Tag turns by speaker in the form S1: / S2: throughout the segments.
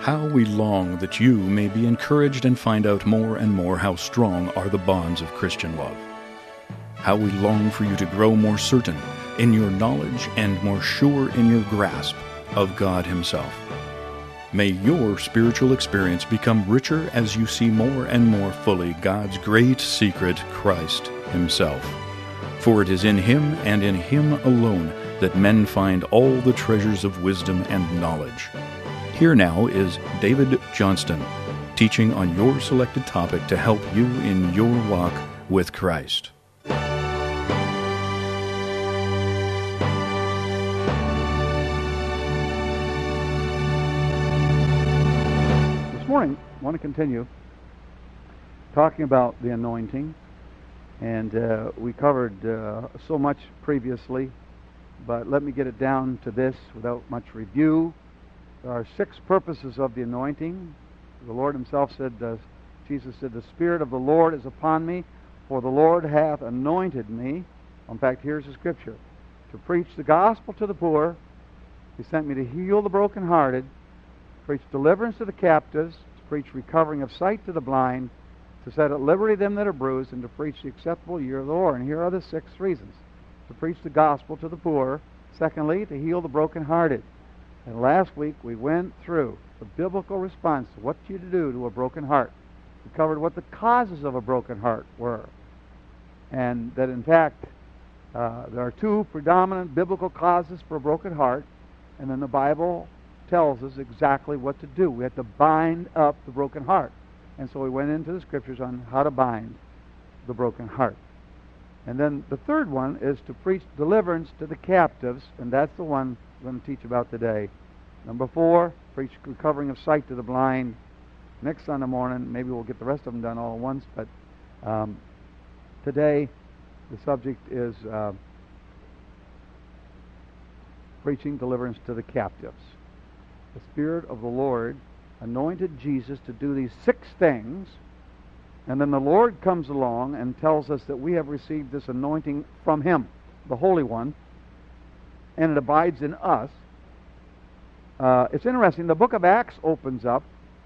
S1: How we long that you may be encouraged and find out more and more how strong are the bonds of Christian love. How we long for you to grow more certain in your knowledge and more sure in your grasp of God Himself. May your spiritual experience become richer as you see more and more fully God's great secret, Christ Himself. For it is in Him and in Him alone that men find all the treasures of wisdom and knowledge. Here now is David Johnston, teaching on your selected topic to help you in your walk with Christ.
S2: This morning, I want to continue talking about the anointing, and we covered so much previously, but let me get it down to this without much review. There are 6 purposes of the anointing. The Lord Himself said, Jesus said, "The Spirit of the Lord is upon me, for the Lord hath anointed me." In fact, here's the scripture: to preach the gospel to the poor. He sent me to heal the brokenhearted, to preach deliverance to the captives, to preach recovering of sight to the blind, to set at liberty them that are bruised, and to preach the acceptable year of the Lord. And here are the 6 reasons: to preach the gospel to the poor. Secondly, to heal the brokenhearted. And last week we went through the biblical response to what you do to a broken heart. We covered what the causes of a broken heart were. And that in fact, there are 2 predominant biblical causes for a broken heart. And then the Bible tells us exactly what to do. We have to bind up the broken heart. And so we went into the scriptures on how to bind the broken heart. And then the third one is to preach deliverance to the captives. And that's the one we're going to teach about today. Number 4, preach recovering of sight to the blind. Next Sunday morning, maybe we'll get the rest of them done all at once, but today the subject is preaching deliverance to the captives. The Spirit of the Lord anointed Jesus to do these 6 things, and then the Lord comes along and tells us that we have received this anointing from Him, the Holy One, and it abides in us. It's interesting. The book of Acts opens up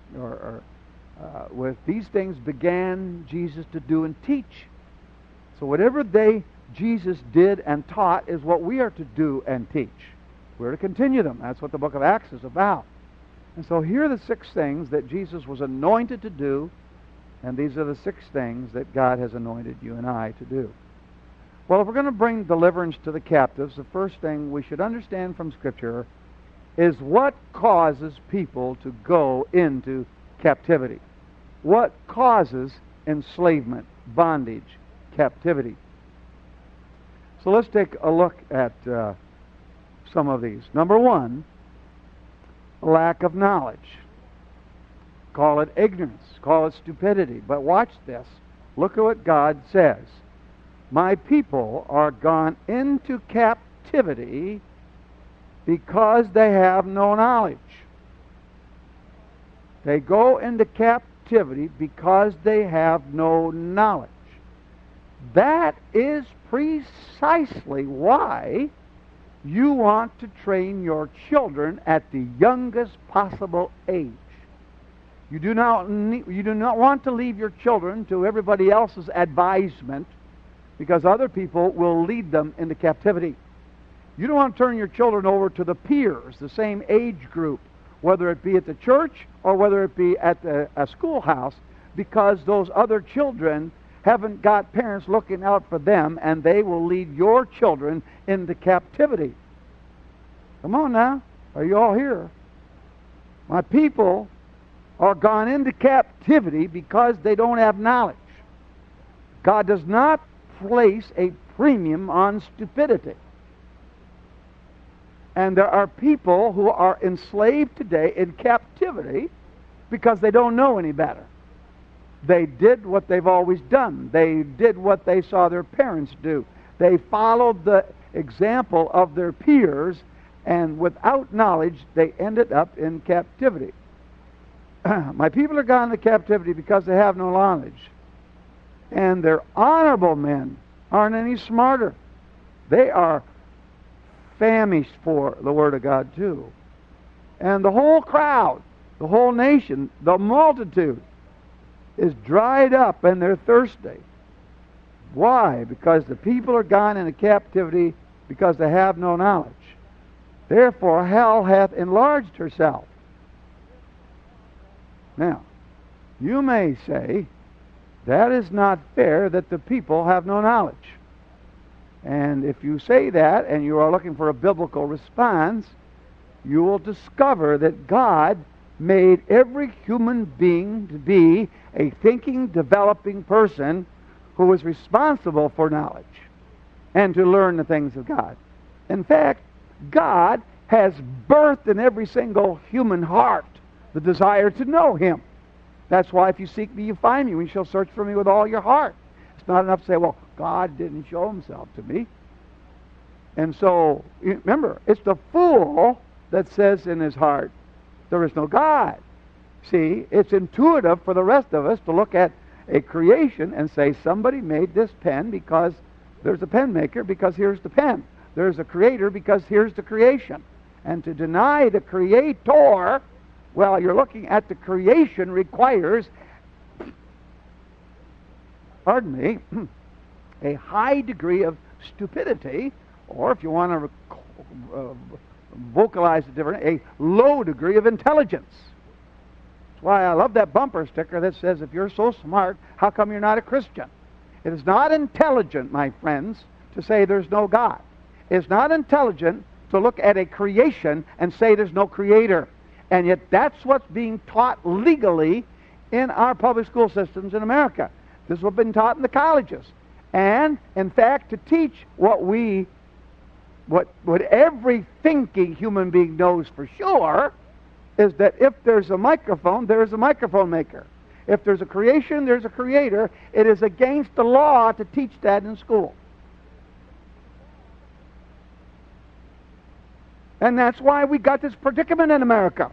S2: with these things began Jesus to do and teach. So whatever Jesus did and taught is what we are to do and teach. We're to continue them. That's what the book of Acts is about. And so here are the 6 things that Jesus was anointed to do, and these are the 6 things that God has anointed you and I to do. Well, if we're going to bring deliverance to the captives, the first thing we should understand from Scripture is what causes people to go into captivity. What causes enslavement, bondage, captivity? So let's take a look at some of these. Number 1, lack of knowledge. Call it ignorance, call it stupidity. But watch this. Look at what God says. "My people are gone into captivity because they have no knowledge." They go into captivity because they have no knowledge. That is precisely why you want to train your children at the youngest possible age. You do not want to leave your children to everybody else's advisement, because other people will lead them into captivity. You don't want to turn your children over to the peers, the same age group, whether it be at the church or whether it be at a schoolhouse, because those other children haven't got parents looking out for them, and they will lead your children into captivity. Come on now. Are you all here? My people are gone into captivity because they don't have knowledge. God does not place a premium on stupidity. And there are people who are enslaved today in captivity because they don't know any better. They did what they've always done. They did what they saw their parents do. They followed the example of their peers, and without knowledge, they ended up in captivity. My people are gone into captivity because they have no knowledge. And their honorable men aren't any smarter. They are famished for the Word of God too. And the whole crowd The whole nation, the multitude, is dried up and they're thirsty. Why? Because the people are gone into captivity because they have no knowledge. Therefore hell hath enlarged herself. Now, you may say, that is not fair that the people have no knowledge. And if you say that and you are looking for a biblical response, you will discover that God made every human being to be a thinking, developing person who was responsible for knowledge and to learn the things of God. In fact, God has birthed in every single human heart the desire to know Him. That's why if you seek me, you find me. We shall search for me with all your heart. It's not enough to say, well, God didn't show Himself to me. And so, remember, it's the fool that says in his heart, there is no God. See, it's intuitive for the rest of us to look at a creation and say, somebody made this pen because there's a pen maker, because here's the pen. There's a creator because here's the creation. And to deny the creator, well, you're looking at the creation requires, pardon me, a high degree of stupidity, or if you want to vocalize it different, a low degree of intelligence. That's why I love that bumper sticker that says, if you're so smart, how come you're not a Christian? It is not intelligent, my friends, to say there's no God. It's not intelligent to look at a creation and say there's no creator. And yet that's what's being taught legally in our public school systems in America. This is what's been taught in the colleges. And, in fact, to teach what every thinking human being knows for sure is that if there's a microphone, there is a microphone maker. If there's a creation, there's a creator. It is against the law to teach that in school. And that's why we got this predicament in America.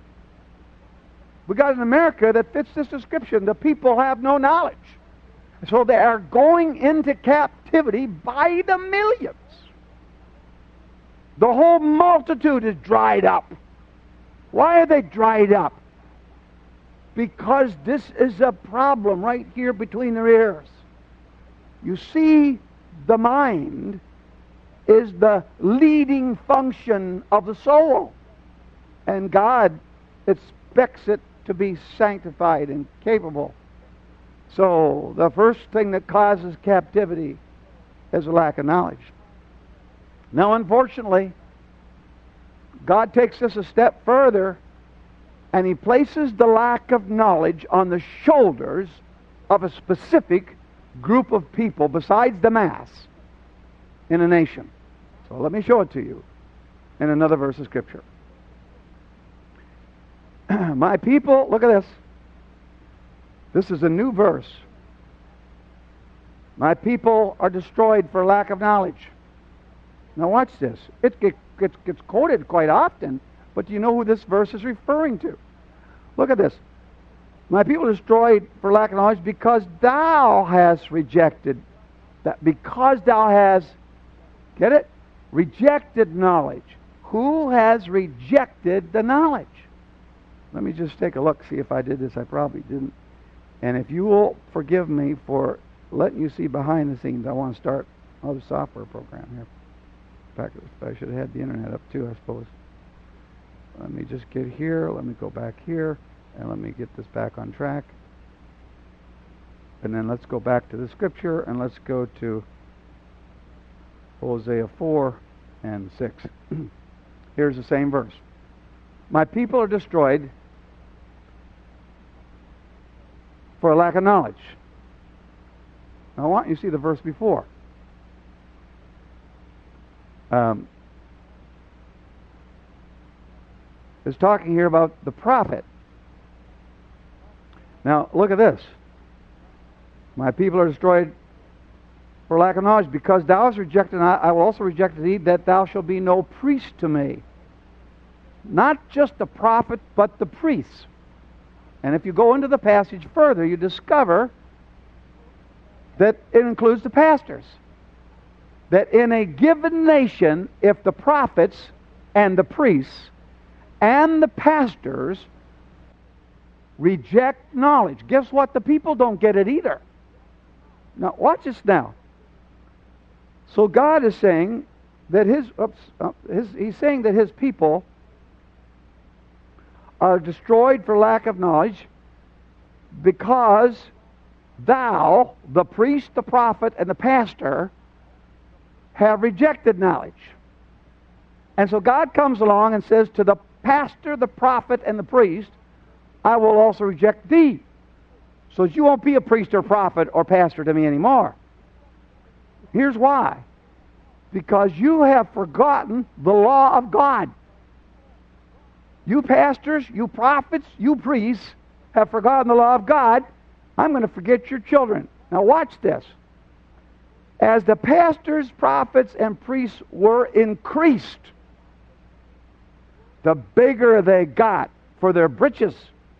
S2: We got an America that fits this description. The people have no knowledge. So they are going into captivity by the millions. The whole multitude is dried up. Why are they dried up? Because this is a problem right here between their ears. You see, the mind is the leading function of the soul. And God expects it to be sanctified and capable. So the first thing that causes captivity is a lack of knowledge. Now, unfortunately, God takes this a step further, and He places the lack of knowledge on the shoulders of a specific group of people besides the mass in a nation. So let me show it to you in another verse of Scripture. My people, look at this. This is a new verse. My people are destroyed for lack of knowledge. Now watch this. It gets quoted quite often, but do you know who this verse is referring to? Look at this. My people are destroyed for lack of knowledge because thou hast rejected that. Because thou hast, get it? Rejected knowledge. Who has rejected the knowledge? Let me just take a look, see if I did this. I probably didn't. And if you will forgive me for letting you see behind the scenes, I want to start another software program here. In fact, I should have had the internet up too, I suppose. Let me just get here. Let me go back here. And let me get this back on track. And then let's go back to the Scripture, and let's go to Hosea 4 and 6. Here's the same verse. My people are destroyed for a lack of knowledge. Now I want you to see the verse before. It's talking here about the prophet. Now look at this. My people are destroyed for lack of knowledge, because thou hast rejected, and I will also reject thee, that thou shalt be no priest to me. Not just the prophet, but the priests. And if you go into the passage further, you discover that it includes the pastors. That in a given nation, if the prophets and the priests and the pastors reject knowledge. Guess what? The people don't get it either. Now, watch this now. So God is saying that He's saying that His people are destroyed for lack of knowledge because thou, the priest, the prophet, and the pastor, have rejected knowledge. And so God comes along and says to the pastor, the prophet, and the priest, I will also reject thee. So that you won't be a priest or prophet or pastor to me anymore. Here's why. Because you have forgotten the law of God. You pastors, you prophets, you priests have forgotten the law of God. I'm going to forget your children. Now watch this. As the pastors, prophets, and priests were increased, the bigger they got for their britches.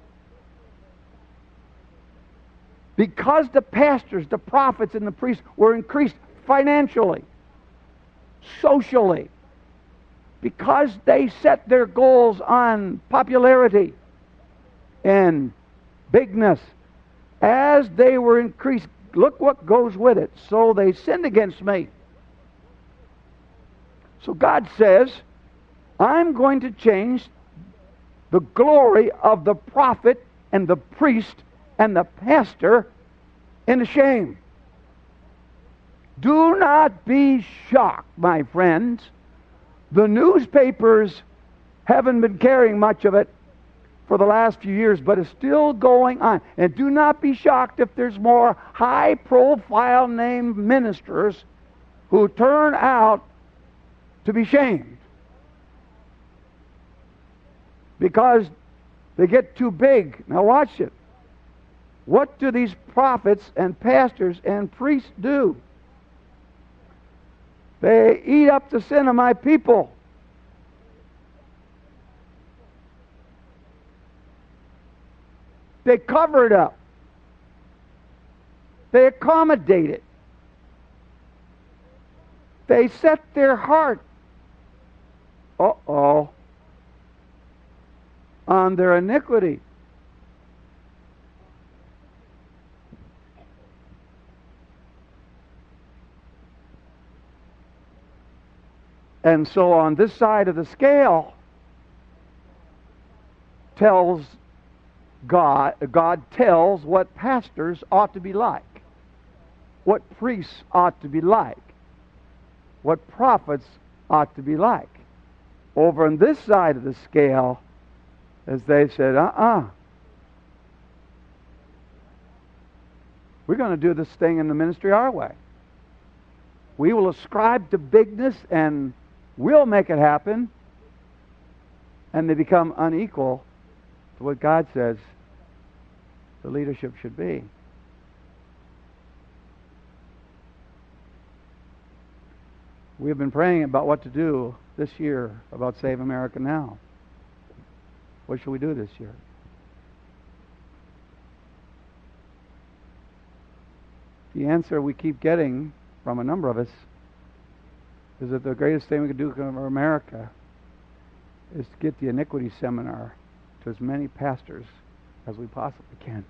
S2: Because the pastors, the prophets, and the priests were increased financially, socially, because they set their goals on popularity and bigness, as they were increased, look what goes with it. So they sinned against me. So God says, I'm going to change the glory of the prophet and the priest and the pastor into shame. Do not be shocked, my friends. The newspapers haven't been carrying much of it for the last few years, but it's still going on. And do not be shocked if there's more high-profile named ministers who turn out to be shamed because they get too big. Now watch it. What do these prophets and pastors and priests do? They eat up the sin of my people. They cover it up. They accommodate it. They set their heart, on their iniquity. And so on this side of the scale tells God tells what pastors ought to be like, what priests ought to be like, what prophets ought to be like. Over on this side of the scale, as they said, we're going to do this thing in the ministry our way. We will ascribe to bigness and we'll make it happen. And they become unequal to what God says the leadership should be. We have been praying about what to do this year about Save America Now. What should we do this year? The answer we keep getting from a number of us is that the greatest thing we can do for America is to get the iniquity seminar to as many pastors as we possibly can.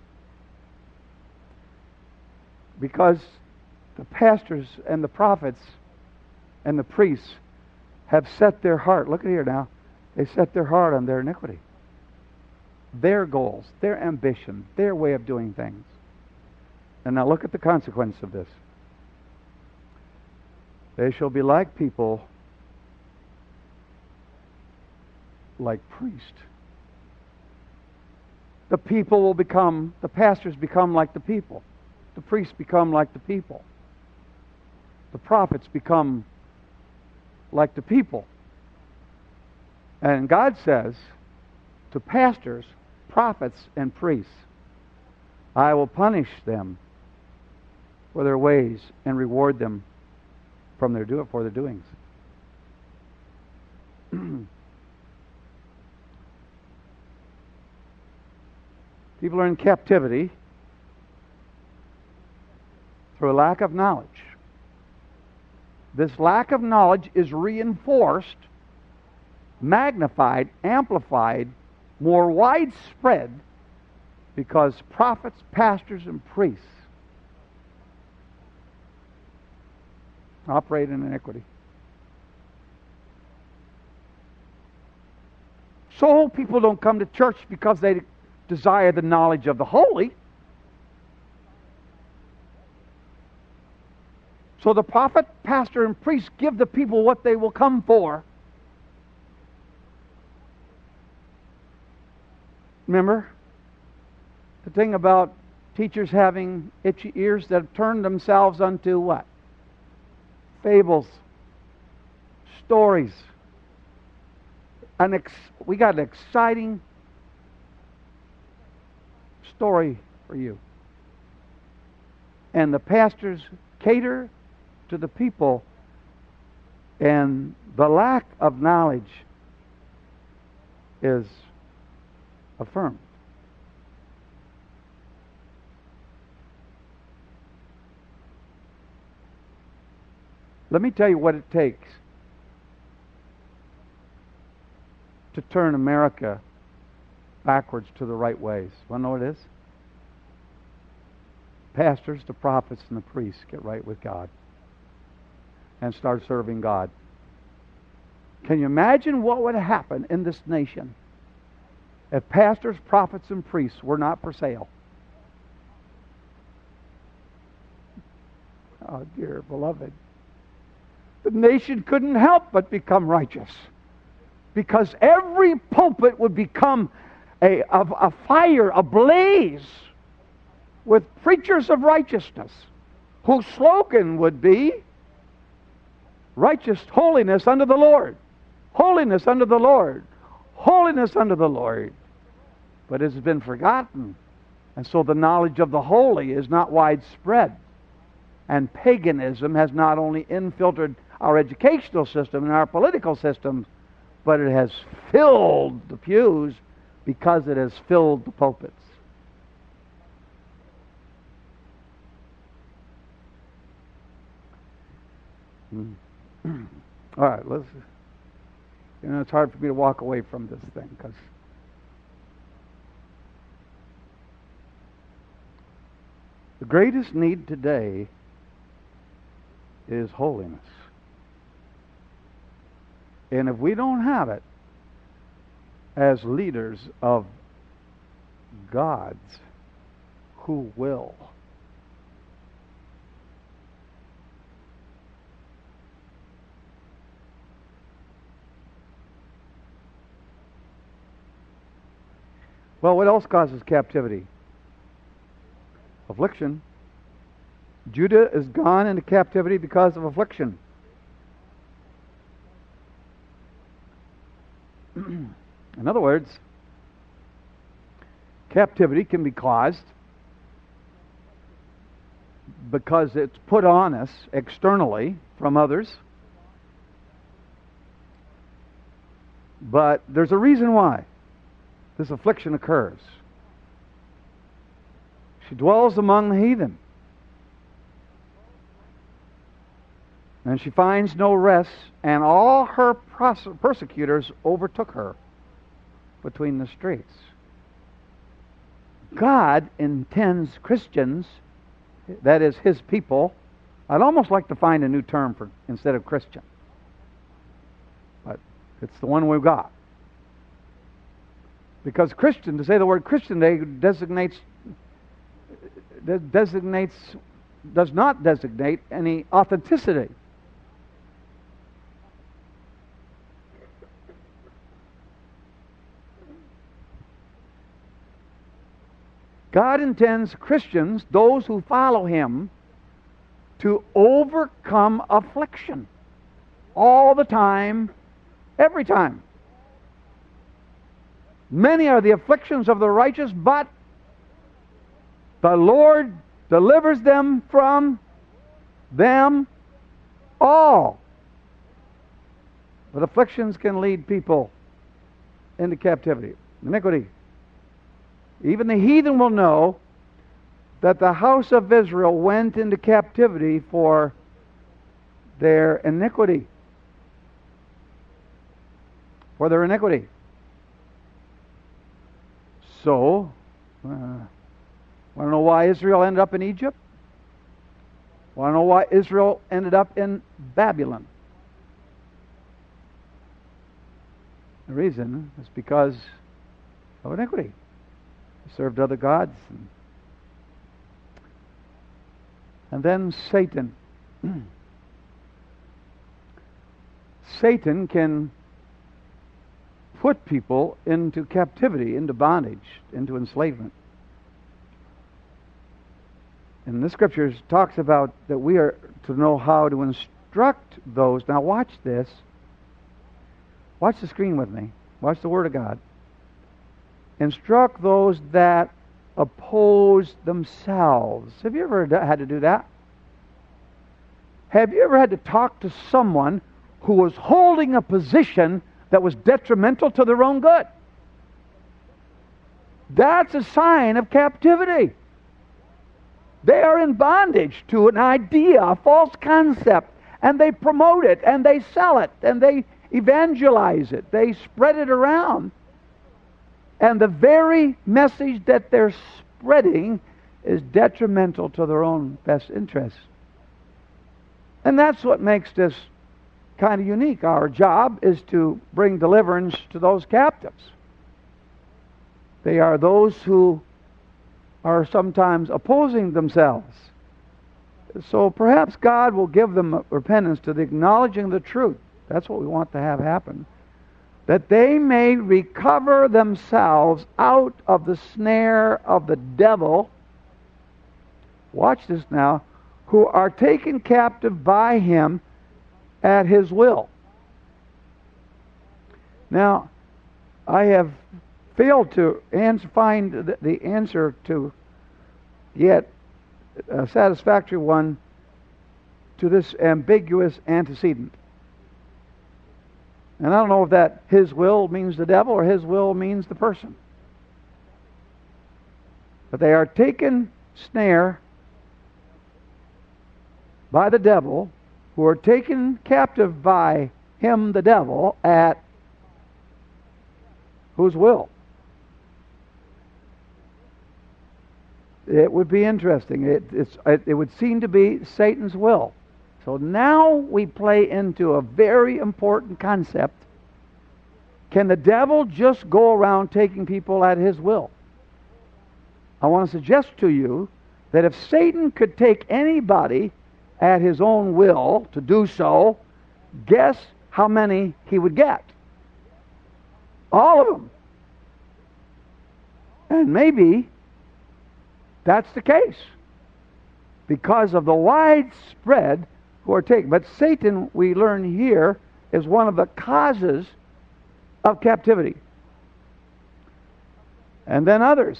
S2: Because the pastors and the prophets and the priests have set their heart, look at here now, they set their heart on their iniquity. Their goals, their ambition, their way of doing things. And now look at the consequence of this. They shall be like people, like priests. The pastors become like the people. The priests become like the people. The prophets become like the people. And God says to pastors, prophets, and priests, I will punish them for their ways and reward them for their doings. People are in captivity through a lack of knowledge. This lack of knowledge is reinforced, magnified, amplified, more widespread Because prophets, pastors, and priests operate in iniquity. So people don't come to church because they desire the knowledge of the holy. So the prophet, pastor, and priest give the people what they will come for. Remember the thing about teachers having itchy ears that have turned themselves unto what? Fables, stories. We got an exciting story for you. And the pastors cater to the people, and the lack of knowledge is affirmed. Let me tell you what it takes to turn America backwards to the right ways. Want to know what it is? Pastors, the prophets, and the priests get right with God and start serving God. Can you imagine what would happen in this nation if pastors, prophets, and priests were not for sale? Oh, dear beloved. The nation couldn't help but become righteous, because every pulpit would become a fire, ablaze with preachers of righteousness, whose slogan would be righteous holiness unto the Lord. Holiness unto the Lord. Holiness unto the Lord. But it has been forgotten. And so the knowledge of the holy is not widespread. And paganism has not only infiltrated our educational system and our political systems, but it has filled the pews because it has filled the pulpits. All right, let's. It's hard for me to walk away from this thing because the greatest need today is holiness. And if we don't have it as leaders of God's, who will? Well, what else causes captivity? Affliction. Judah is gone into captivity because of affliction. In other words, captivity can be caused because it's put on us externally from others. But there's a reason why this affliction occurs. She dwells among the heathen, and she finds no rest, and all her persecutors overtook her between the streets. God intends Christians, that is His people. I'd almost like to find a new term for instead of Christian, but it's the one we've got. Because Christian, to say the word Christian today does not designate any authenticity. God intends Christians, those who follow Him, to overcome affliction all the time, every time. Many are the afflictions of the righteous, but the Lord delivers them from them all. But afflictions can lead people into captivity, iniquity. Even the heathen will know that the house of Israel went into captivity for their iniquity. For their iniquity. So, Want to know why Israel ended up in Egypt? Want to know why Israel ended up in Babylon? The reason is because of iniquity. They served other gods. And then Satan. Satan can put people into captivity, into bondage, into enslavement. And the Scriptures talks about that we are to know how to instruct those. Now watch this. Watch the screen with me. Watch the Word of God. Instruct those that oppose themselves. Have you ever had to do that? Have you ever had to talk to someone who was holding a position that was detrimental to their own good? That's a sign of captivity. They are in bondage to an idea, a false concept, and they promote it, and they sell it, and they evangelize it. They spread it around. And the very message that they're spreading is detrimental to their own best interests. And that's what makes this kind of unique. Our job is to bring deliverance to those captives. They are those who are sometimes opposing themselves. So perhaps God will give them repentance to the acknowledging the truth. That's what we want to have happen. That they may recover themselves out of the snare of the devil. Watch this now. Who are taken captive by him at his will. Now, I have failed to find the answer to yet a satisfactory one to this ambiguous antecedent. And I don't know if that his will means the devil or his will means the person. But they are taken snare by the devil, who are taken captive by him, the devil, at whose will? It would be interesting. It would seem to be Satan's will. So now we play into a very important concept. Can the devil just go around taking people at his will? I want to suggest to you that if Satan could take anybody at his own will to do so, guess how many he would get? All of them. And maybe that's the case because of the widespread who are taken. But Satan, we learn here, is one of the causes of captivity. And then others.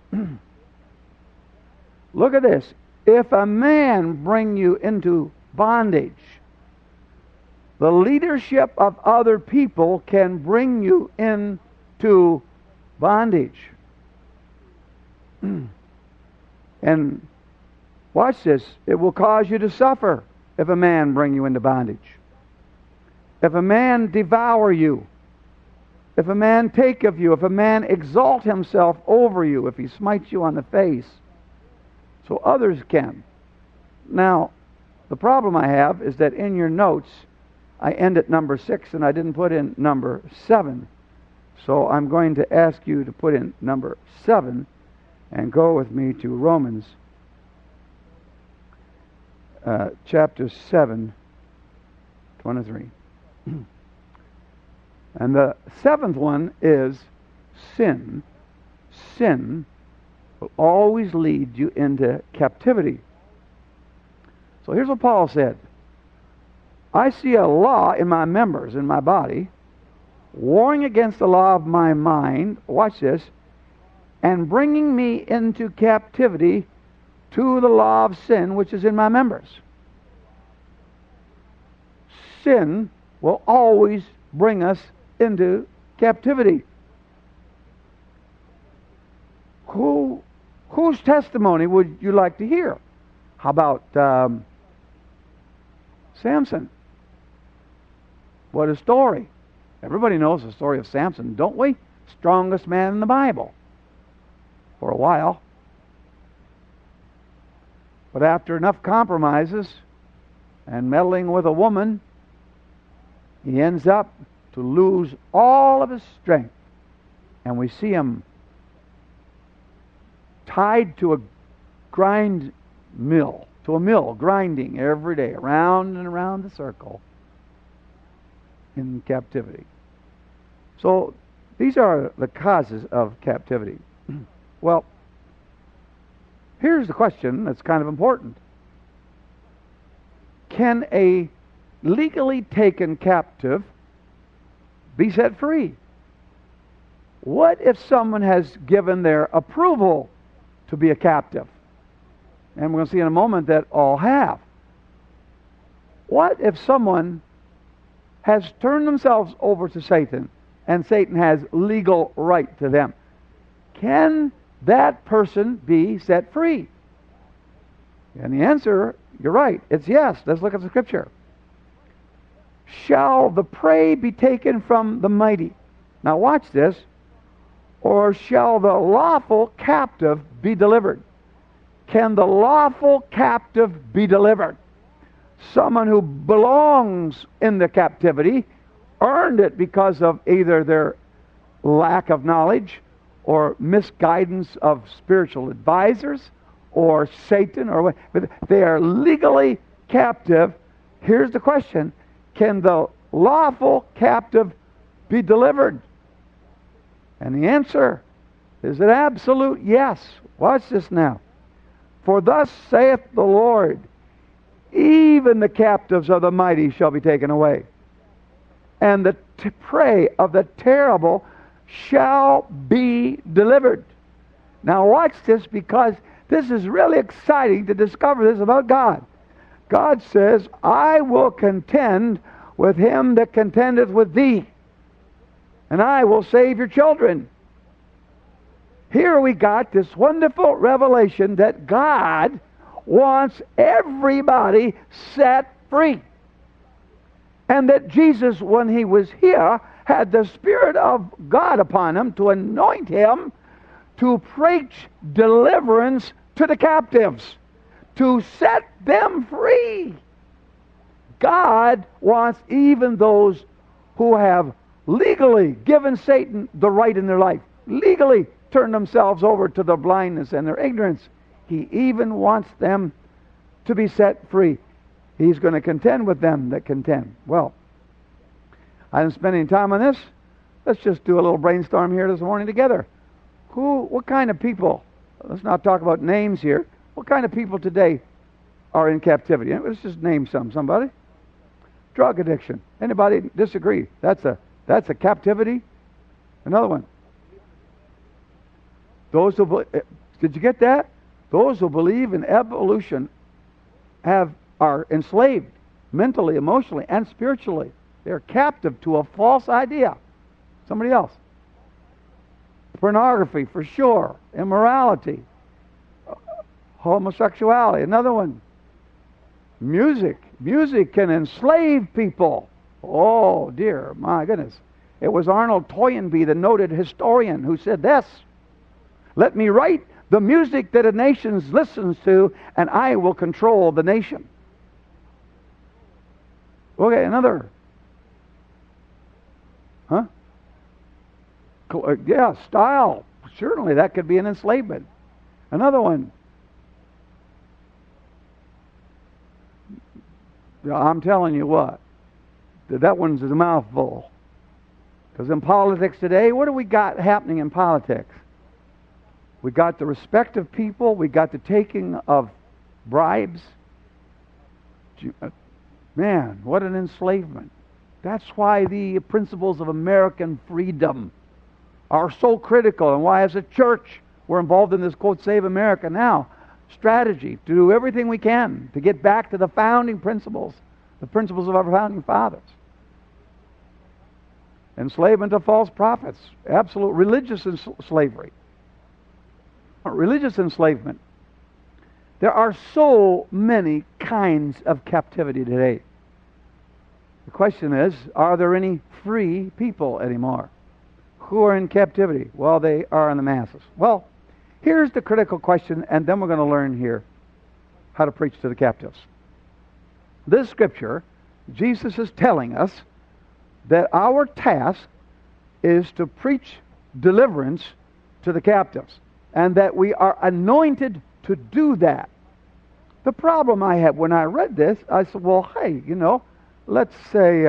S2: Look at this. If a man bring you into bondage, the leadership of other people can bring you into bondage. And watch this. It will cause you to suffer if a man bring you into bondage. If a man devour you, if a man take of you, if a man exalt himself over you, if he smites you on the face, so others can. Now, the problem I have is that in your notes, I end at number 6 and I didn't put in number 7. So I'm going to ask you to put in number 7 and go with me to Romans chapter 7, 23. And the 7th one is sin. Sin will always lead you into captivity. So here's what Paul said. I see a law in my members, in my body, warring against the law of my mind, watch this, and bringing me into captivity to the law of sin which is in my members. Sin will always bring us into captivity. Whose testimony would you like to hear? How about Samson? What a story. Everybody knows the story of Samson, don't we? Strongest man in the Bible. for a while. But after enough compromises and meddling with a woman, he ends up to lose all of his strength. And we see him tied to a grinding mill, grinding every day, around and around the circle in captivity. So these are the causes of captivity. Well, here's the question that's kind of important. Can a legally taken captive be set free? What if someone has given their approval to be a captive? And we're going to see in a moment that all have. What if someone has turned themselves over to Satan and Satan has legal right to them? Can that person be set free? And the answer, you're right, it's yes. Let's look at the scripture. Shall the prey be taken from the mighty? Now watch this. Or shall the lawful captive be delivered? Can the lawful captive be delivered? Someone who belongs in the captivity earned it because of either their lack of knowledge or misguidance of spiritual advisors or Satan, or but they are legally captive. Here's the question: can the lawful captive be delivered? And the answer is an absolute yes. Watch this now. For thus saith the Lord, even the captives of the mighty shall be taken away, and the prey of the terrible shall be delivered. Now watch this, because this is really exciting to discover this about God. God says, I will contend with him that contendeth with thee, and I will save your children. Here we got this wonderful revelation that God wants everybody set free. And that Jesus, when he was here, had the Spirit of God upon him to anoint him to preach deliverance to the captives, to set them free. God wants even those who have legally given Satan the right in their life, legally turned themselves over to their blindness and their ignorance. He even wants them to be set free. He's going to contend with them that contend. Well, I didn't spend any time on this. Let's just do a little brainstorm here this morning together. What kind of people, let's not talk about names here, what kind of people today are in captivity? Let's just name somebody. Drug addiction. Anybody disagree? That's a captivity. Another one. Those who did you get that? Those who believe in evolution are enslaved mentally, emotionally, and spiritually. They're captive to a false idea. Somebody else. Pornography, for sure. Immorality. Homosexuality. Another one. Music. Music can enslave people. Oh, dear, my goodness. It was Arnold Toynbee, the noted historian, who said this: let me write the music that a nation listens to, and I will control the nation. Okay, another. Huh? Yeah, style. Certainly, that could be an enslavement. Another one. I'm telling you what. That one's a mouthful. Because in politics today, what do we got happening in politics? We got the respect of people. We got the taking of bribes. Man, what an enslavement. That's why the principles of American freedom are so critical, and why as a church we're involved in this, quote, Save America Now strategy to do everything we can to get back to the founding principles, the principles of our founding fathers. Enslavement of false prophets, absolute religious slavery. Religious enslavement. There are so many kinds of captivity today. The question is, are there any free people anymore who are in captivity? Well, they are in the masses. Well, Here's the critical question, and then we're going to learn here how to preach to the captives. This scripture, Jesus is telling us that our task is to preach deliverance to the captives, and that we are anointed to do that. The problem I had when I read this, I said, well, hey, let's say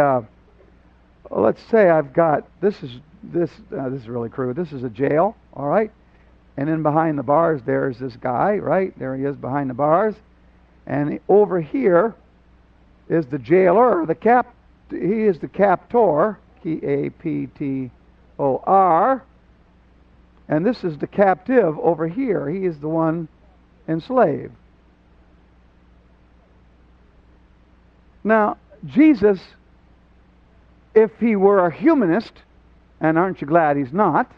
S2: I've got, this is really crude. This is a jail, all right? And then behind the bars, there's this guy, right? There he is behind the bars. And over here is the jailer, he is the captor, Captor. And this is the captive over here. He is the one enslaved. Now, Jesus, if he were a humanist, and aren't you glad he's not,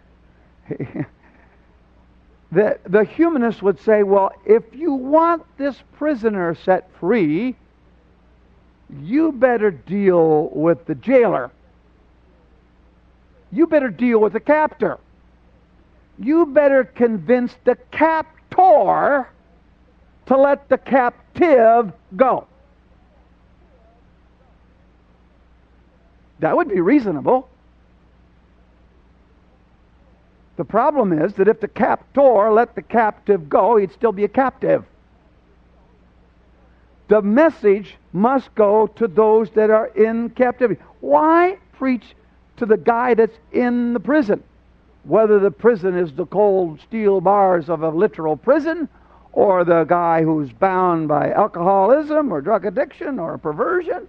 S2: the humanist would say, well, if you want this prisoner set free, you better deal with the jailer. You better deal with the captor. You better convince the captor to let the captive go. That would be reasonable. The problem is that if the captor let the captive go, he'd still be a captive. The message must go to those that are in captivity. Why preach to the guy that's in the prison? Whether the prison is the cold steel bars of a literal prison, or the guy who's bound by alcoholism or drug addiction or perversion.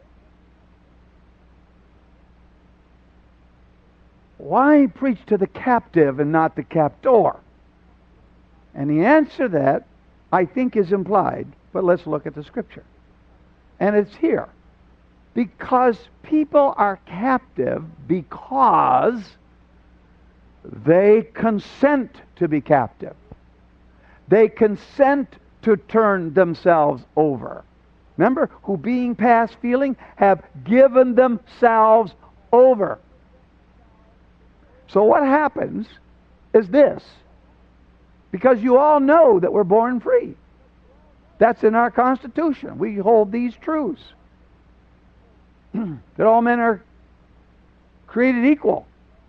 S2: Why preach to the captive and not the captor? And the answer to that, I think, is implied. But let's look at the scripture. And it's here. Because people are captive because they consent to be captive. They consent to turn themselves over. Remember, who being past feeling have given themselves over. So what happens is this. Because you all know that we're born free. That's in our Constitution. We hold these truths. That all men are created equal.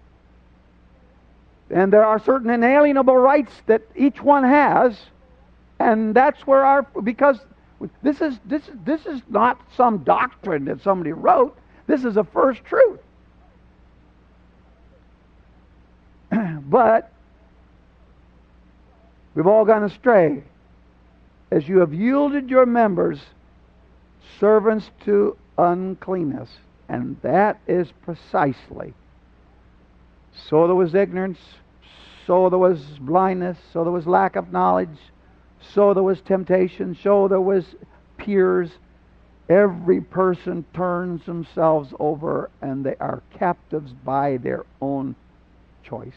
S2: And there are certain inalienable rights that each one has. And that's where because this is not some doctrine that somebody wrote. This is a first truth. But we've all gone astray. As you have yielded your members servants to uncleanness. And that is precisely. So there was ignorance, so there was blindness, so there was lack of knowledge, so there was temptation, so there was peers. Every person turns themselves over and they are captives by their own choice.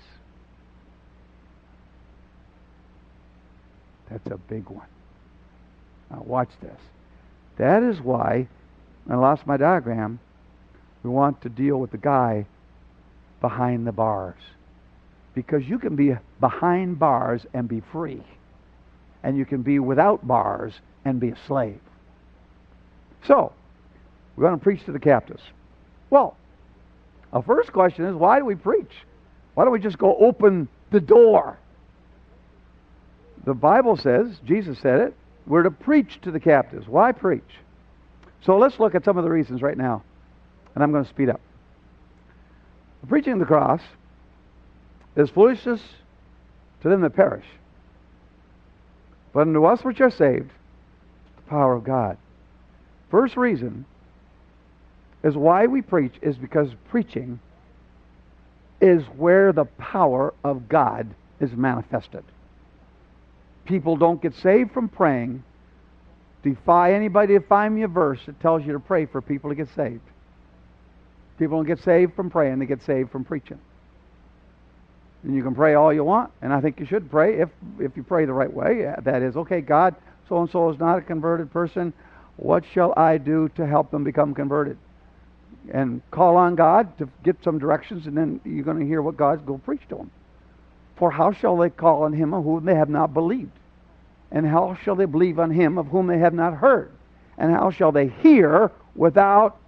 S2: That's a big one. Now watch this. That is why, I lost my diagram, we want to deal with the guy behind the bars. Because you can be behind bars and be free. And you can be without bars and be a slave. So, we're going to preach to the captives. Well, our first question is, why do we preach? Why don't we just go open the door? The Bible says, Jesus said it, we're to preach to the captives. Why preach? So let's look at some of the reasons right now. And I'm going to speed up. The preaching of the cross is foolishness to them that perish. But unto us which are saved, the power of God. First reason is why we preach is because preaching is where the power of God is manifested. People don't get saved from praying. Defy anybody to find me a verse that tells you to pray for people to get saved. People don't get saved from praying, they get saved from preaching. And you can pray all you want, and I think you should pray if you pray the right way. That is, okay, God, so-and-so is not a converted person. What shall I do to help them become converted? And call on God to get some directions, and then you're going to hear what God's going to preach to them. For how shall they call on him of whom they have not believed? And how shall they believe on him of whom they have not heard? And how shall they hear without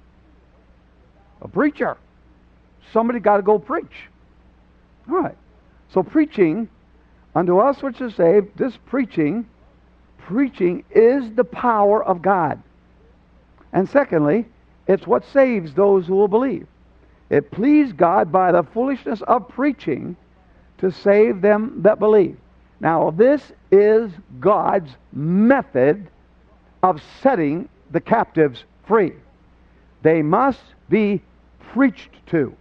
S2: a preacher? Somebody got to go preach. All right. So preaching unto us which are saved, this preaching is the power of God. And secondly, it's what saves those who will believe. It pleased God by the foolishness of preaching to save them that believe. Now, this is God's method of setting the captives free. They must be preached to.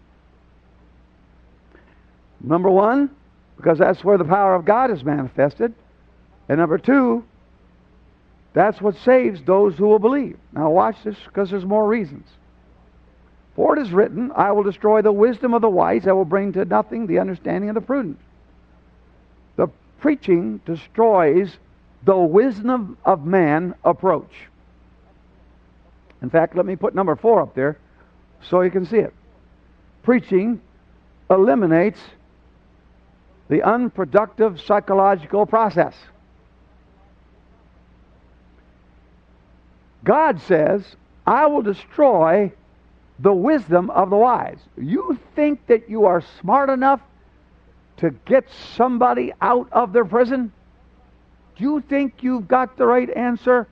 S2: Number one, because that's where the power of God is manifested. And number two, that's what saves those who will believe. Now watch this, because there's more reasons. For it is written, I will destroy the wisdom of the wise, I will bring to nothing the understanding of the prudent. The preaching destroys the wisdom of man approach. In fact, let me put number 4 up there so you can see it. Preaching eliminates the unproductive psychological process. God says, I will destroy the wisdom of the wise. You think that you are smart enough to get somebody out of their prison? Do you think you've got the right answer?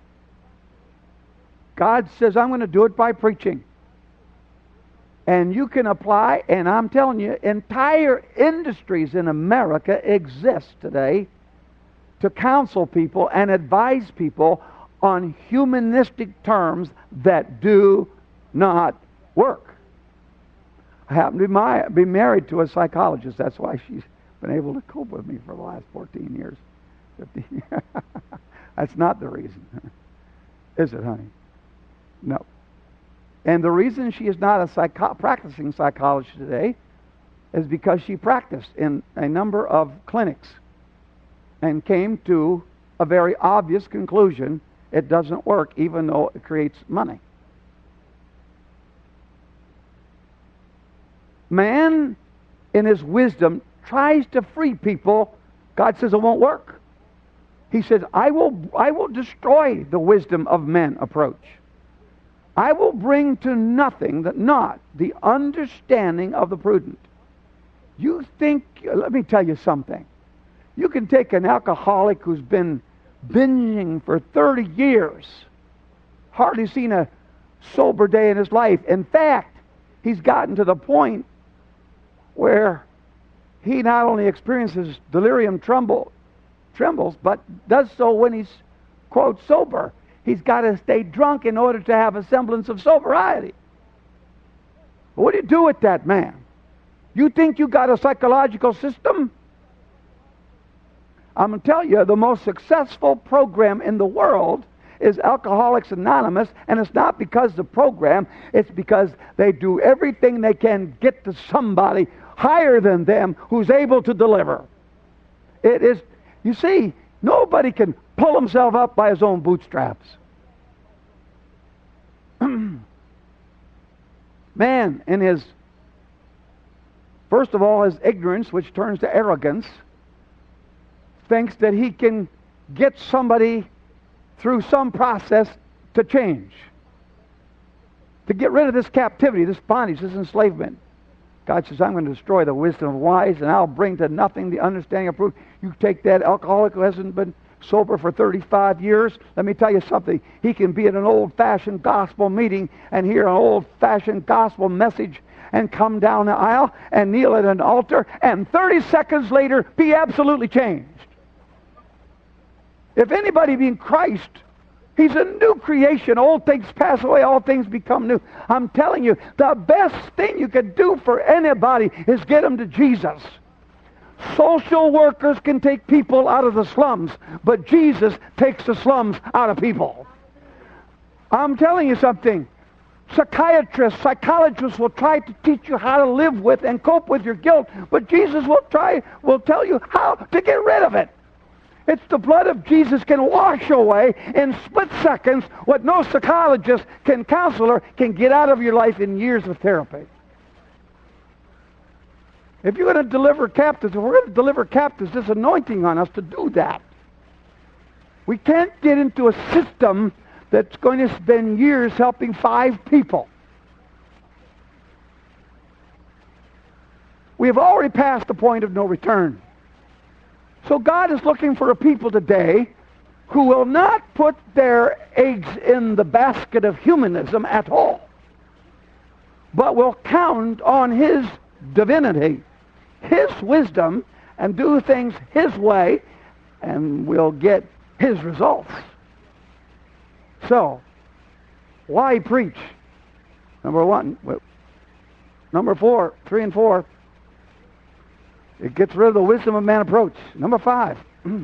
S2: God says, I'm going to do it by preaching. And you can apply, and I'm telling you, entire industries in America exist today to counsel people and advise people on humanistic terms that do not work. I happen to be married to a psychologist. That's why she's been able to cope with me for the last 14 years. 15 years. That's not the reason. Is it, honey? No. And the reason she is not a practicing psychologist today is because she practiced in a number of clinics and came to a very obvious conclusion: it doesn't work, even though it creates money. Man, in his wisdom, tries to free people. God says it won't work. He says, I will destroy the wisdom of men approach. I will bring to nothing not the understanding of the prudent. You think, let me tell you something. You can take an alcoholic who's been binging for 30 years, hardly seen a sober day in his life. In fact, he's gotten to the point where he not only experiences delirium trembles, but does so when he's, quote, sober. He's got to stay drunk in order to have a semblance of sobriety. What do you do with that man? You think you got a psychological system? I'm going to tell you, the most successful program in the world is Alcoholics Anonymous, and it's not because of the program, it's because they do everything they can get to somebody higher than them who's able to deliver. It is, you see, nobody can pull himself up by his own bootstraps. Man, in his, first of all, his ignorance, which turns to arrogance, thinks that he can get somebody through some process to change, to get rid of this captivity, this bondage, this enslavement. God says, I'm going to destroy the wisdom of wise, and I'll bring to nothing the understanding of proof. You take that alcoholic who hasn't been sober for 35 years, let me tell you something. He can be in an old-fashioned gospel meeting and hear an old-fashioned gospel message and come down the aisle and kneel at an altar, and 30 seconds later be absolutely changed. If anybody be in Christ, he's a new creation. Old things pass away, all things become new. I'm telling you, the best thing you could do for anybody is get them to Jesus. Social workers can take people out of the slums, but Jesus takes the slums out of people. I'm telling you something. Psychiatrists, psychologists will try to teach you how to live with and cope with your guilt, but Jesus will tell you how to get rid of it. It's the blood of Jesus can wash away in split seconds what no psychologist, counselor can get out of your life in years of therapy. If you're going to deliver captives, if we're going to deliver captives, there's anointing on us to do that. We can't get into a system that's going to spend years helping 5 people. We have already passed the point of no return. So God is looking for a people today who will not put their eggs in the basket of humanism at all, but will count on His divinity, His wisdom, and do things His way, and will get His results. So, why preach? Number 1. Number 4, 3 and 4, it gets rid of the wisdom of man approach. Number 5,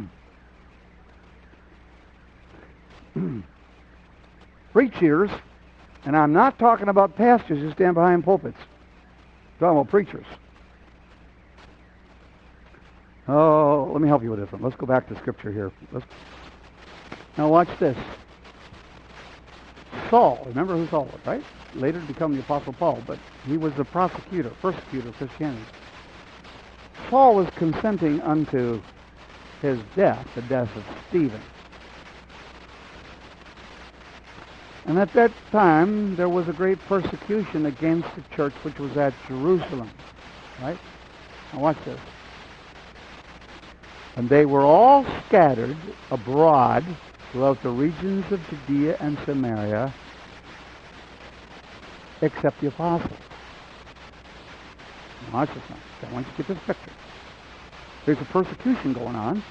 S2: preachers, and I'm not talking about pastors who stand behind pulpits. I'm talking about preachers. Oh, let me help you with this one. Let's go back to Scripture here. Now watch this. Saul, remember who Saul was, right? Later to become the Apostle Paul, but he was the persecutor of Christianity. Saul was consenting unto his death, the death of Stephen. And at that time, there was a great persecution against the church which was at Jerusalem. Right? Now watch this. And they were all scattered abroad throughout the regions of Judea and Samaria, except the apostles. Now watch this now. I want you to get this picture. There's a persecution going on,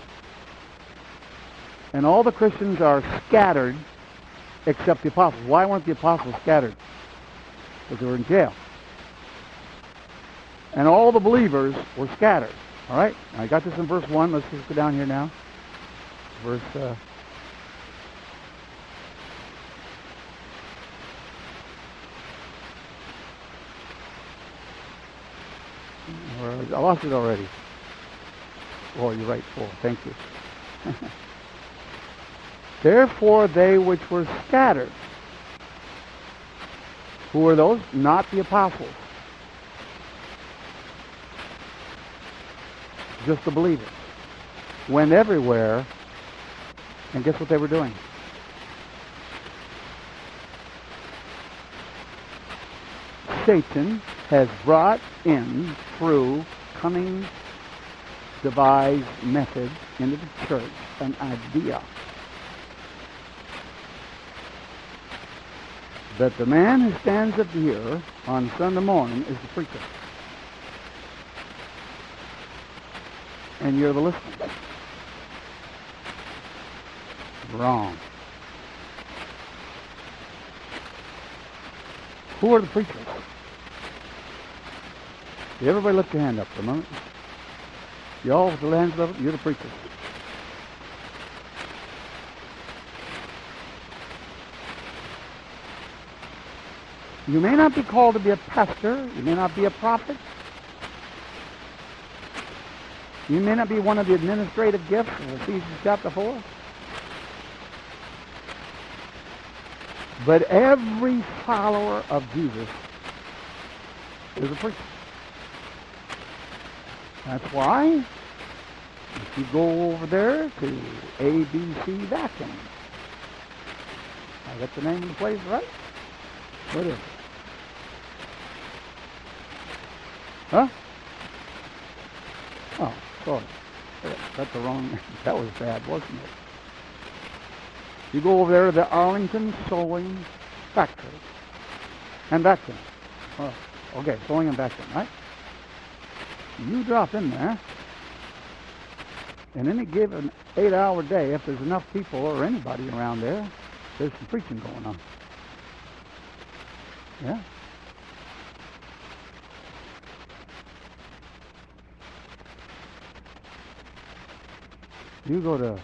S2: and all the Christians are scattered except the apostles. Why weren't the apostles scattered? Because they were in jail. And all the believers were scattered. All right? Now, I got this in verse 1. Let's just go down here now. Verse... I lost it already. Oh, you're right, 4. Thank you. Therefore, they which were scattered. Who were those? Not the apostles. Just the believers. Went everywhere, and guess what they were doing? Satan has brought in, through cunning, devised method, into the church an idea that the man who stands up here on Sunday morning is the preacher. And you're the listener. Wrong. Who are the preachers? Everybody lift your hand up for a moment. You all with the hands up, you're the preachers. You may not be called to be a pastor. You may not be a prophet. You may not be one of the administrative gifts of Ephesians chapter 4. But every follower of Jesus is a preacher. That's why if you go over there to ABC Vacuum, I got the name of the place right? What is it? Huh? Oh, sorry. That's the wrong name. That was bad, wasn't it? You go over there to the Arlington Sewing Factory and Vacuum. Oh, okay, sewing and vacuum, right? You drop in there, and any given 8-hour day, if there's enough people or anybody around there, there's some preaching going on. Yeah? You go to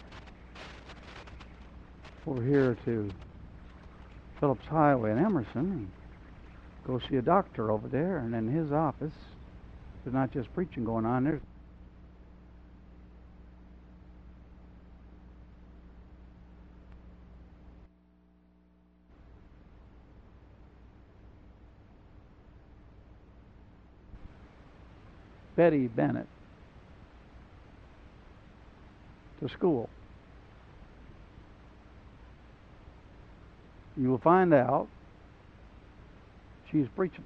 S2: over here to Phillips Highway in Emerson and go see a doctor over there, and in his office, there's not just preaching going on, there's Betty Bennett to school, you will find out she's preaching.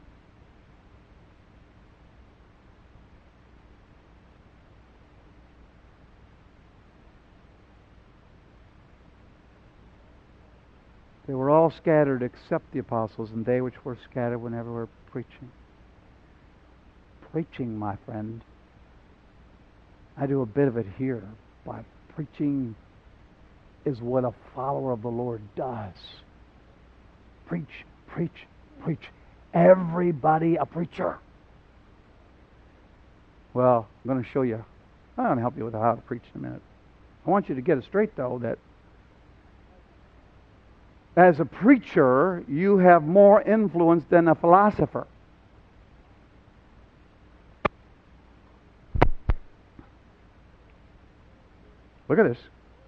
S2: They were all scattered except the apostles, and they which were scattered were never preaching. Preaching, my friend. I do a bit of it here, but preaching is what a follower of the Lord does. Preach, preach, preach. Everybody a preacher. Well, I'm going to show you. I'm going to help you with how to preach in a minute. I want you to get it straight, though, that as a preacher, you have more influence than a philosopher. Look at this.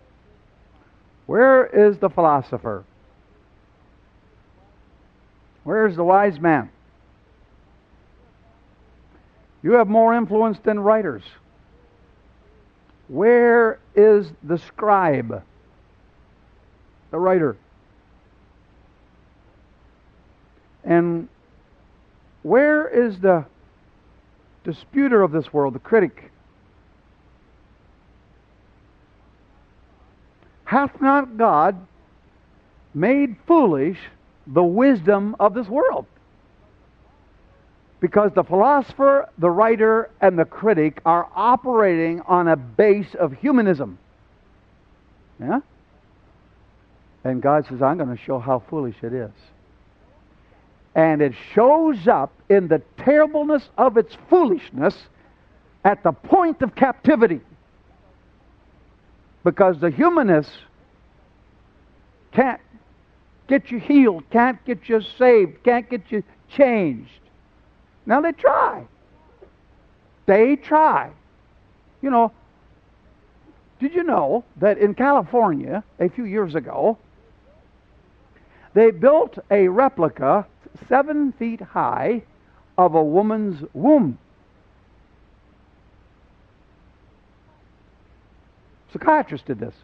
S2: Where is the philosopher? Where is the wise man? You have more influence than writers. Where is the scribe? The writer. And where is the disputer of this world, the critic? Hath not God made foolish the wisdom of this world? Because the philosopher, the writer, and the critic are operating on a base of humanism. Yeah? And God says, I'm going to show how foolish it is. And it shows up in the terribleness of its foolishness at the point of captivity. Because the humanists can't get you healed, can't get you saved, can't get you changed. Now they try. They try. You know, did you know that in California, a few years ago, they built a replica 7 feet high of a woman's womb? Psychiatrist did this.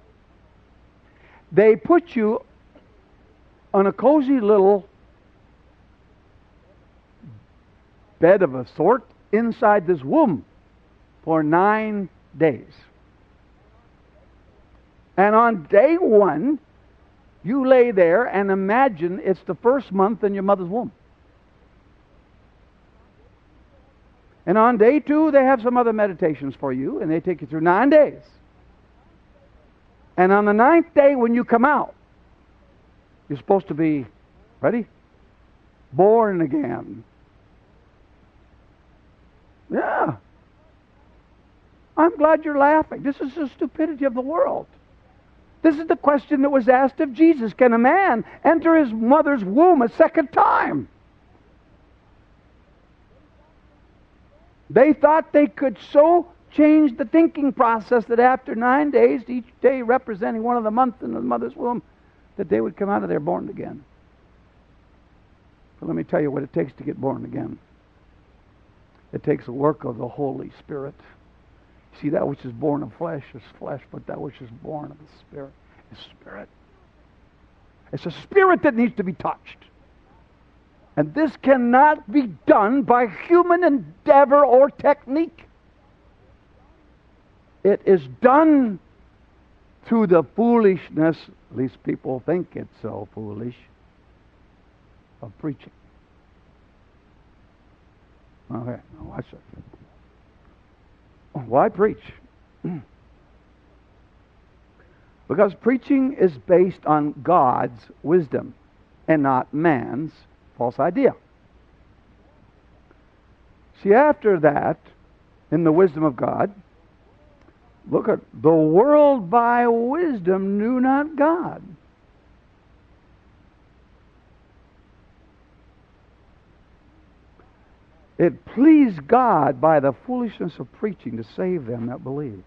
S2: They put you on a cozy little bed of a sort inside this womb for 9 days. And on day 1, you lay there and imagine it's the first month in your mother's womb. And on day 2, they have some other meditations for you, and they take you through 9 days. And on the 9th day, when you come out, you're supposed to be, ready? Born again. Yeah. I'm glad you're laughing. This is the stupidity of the world. This is the question that was asked of Jesus. Can a man enter his mother's womb a second time? They thought they could so change the thinking process that after 9 days, each day representing one of the months in the mother's womb, that they would come out of there born again. But let me tell you what it takes to get born again. It takes the work of the Holy Spirit. See, that which is born of flesh is flesh, but that which is born of the Spirit is spirit. It's a spirit that needs to be touched. And this cannot be done by human endeavor or technique. It is done through the foolishness, at least people think it's so foolish, of preaching. Okay, now watch this. Why preach? Because preaching is based on God's wisdom and not man's false idea. See, after that, in the wisdom of God, look at the world by wisdom knew not God. It pleased God by the foolishness of preaching to save them that believe.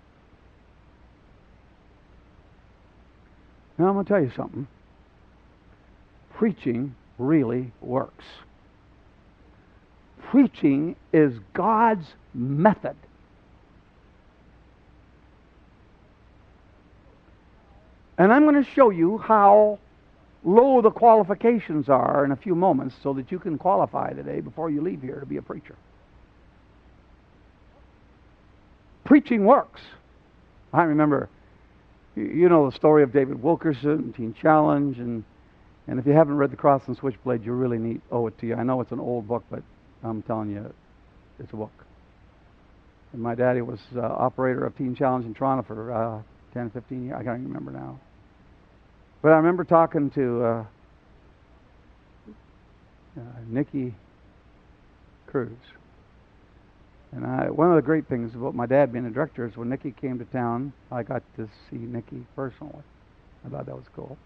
S2: Now I'm going to tell you something. Preaching really works. Preaching is God's method. And I'm going to show you how low the qualifications are in a few moments so that you can qualify today before you leave here to be a preacher. Preaching works. I remember, you know the story of David Wilkerson, Teen Challenge, and if you haven't read The Cross and Switchblade, you really owe it to you. I know it's an old book, but I'm telling you, it's a book. And my daddy was operator of Teen Challenge in Toronto for 10, 15 years. I can't even remember now. But I remember talking to Nicky Cruz. And one of the great things about my dad being a director is when Nicky came to town, I got to see Nicky personally. I thought that was cool.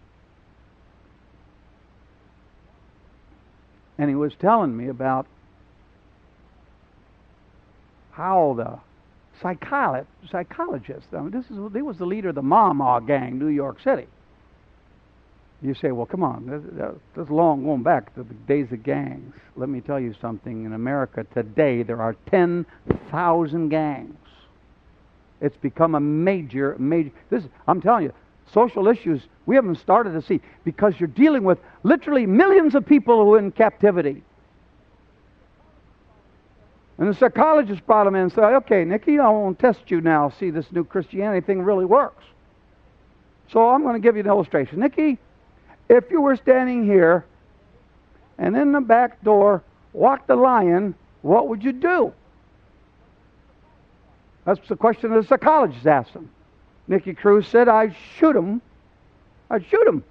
S2: And he was telling me about how the psychologist, I mean, he was the leader of the Mama gang, New York City. You say, well, come on, that's long going back to the days of gangs. Let me tell you something. In America today, there are 10,000 gangs. It's become a major. I'm telling you, social issues we haven't started to see because you're dealing with literally millions of people who are in captivity. And the psychologist brought him in and said, okay, Nicky, I want to test you now, see this new Christianity thing really works. So I'm going to give you an illustration. Nicky, if you were standing here and in the back door walked a lion, what would you do? That's the question the psychologist asked him. Nicky Cruz said, I'd shoot him. I'd shoot him.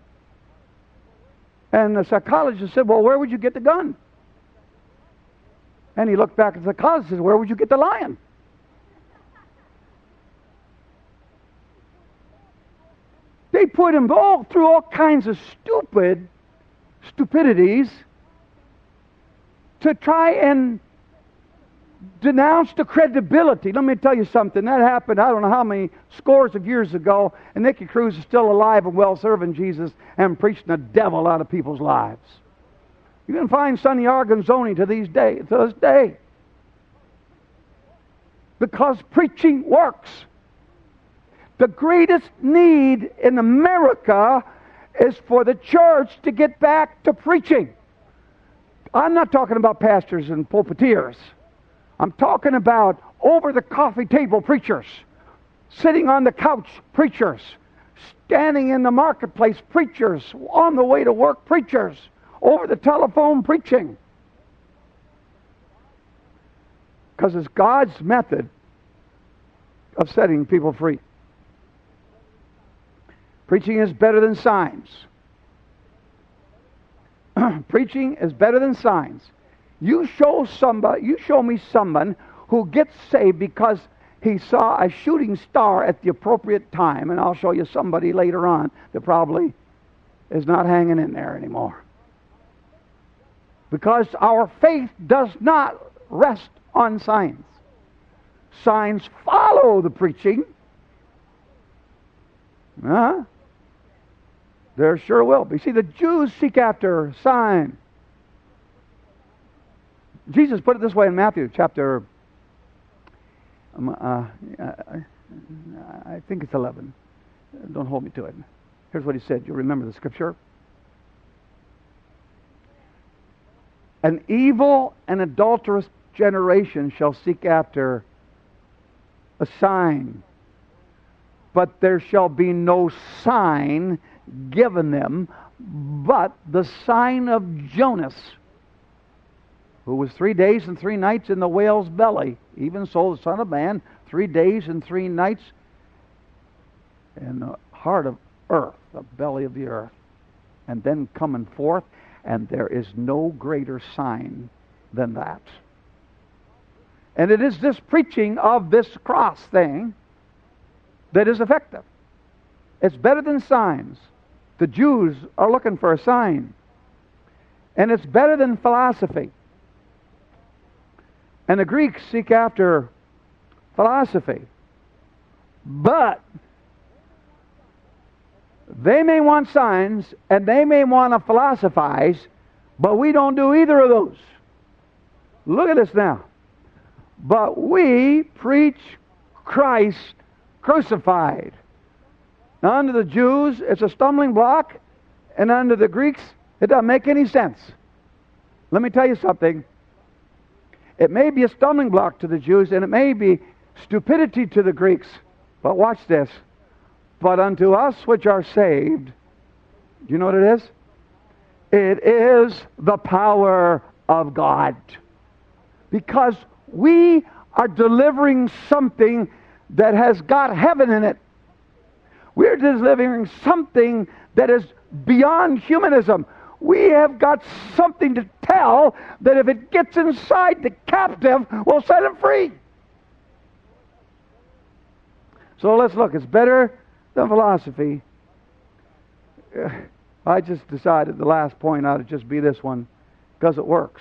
S2: And the psychologist said, well, where would you get the gun? And he looked back at the psychologist and said, where would you get the lion? They put him through all kinds of stupidities to try and denounce the credibility. Let me tell you something. That happened, I don't know how many scores of years ago, and Nicky Cruz is still alive and well serving Jesus and preaching the devil out of people's lives. You can find Sonny Arganzoni to this day. Because preaching works. The greatest need in America is for the church to get back to preaching. I'm not talking about pastors and pulpiteers. I'm talking about over the coffee table preachers, sitting on the couch preachers, standing in the marketplace preachers, on the way to work preachers, over the telephone preaching. Because it's God's method of setting people free. Preaching is better than signs. Preaching is better than signs. You show me someone who gets saved because he saw a shooting star at the appropriate time, and I'll show you somebody later on that probably is not hanging in there anymore. Because our faith does not rest on signs. Signs follow the preaching. There sure will be. See, the Jews seek after a sign. Jesus put it this way in Matthew chapter, I think it's 11. Don't hold me to it. Here's what he said. You remember the scripture? An evil and adulterous generation shall seek after a sign, but there shall be no sign given them but the sign of Jonas, who was 3 days and 3 nights in the whale's belly. Even so, the Son of Man, 3 days and 3 nights in the heart of earth, the belly of the earth, and then coming forth, and there is no greater sign than that. And it is this preaching of this cross thing that is effective. It's better than signs. The Jews are looking for a sign. And it's better than philosophy. And the Greeks seek after philosophy. But they may want signs and they may want to philosophize, but we don't do either of those. Look at this now. but we preach Christ crucified. Now, unto the Jews, it's a stumbling block, and unto the Greeks, it doesn't make any sense. Let me tell you something. It may be a stumbling block to the Jews, and it may be stupidity to the Greeks, but watch this. But unto us which are saved, do you know what it is? It is the power of God. Because we are delivering something that has got heaven in it. We're delivering something that is beyond humanism. We have got something to tell that if it gets inside the captive, will set him free. So let's look. It's better than philosophy. I just decided the last point ought to just be this one, because it works.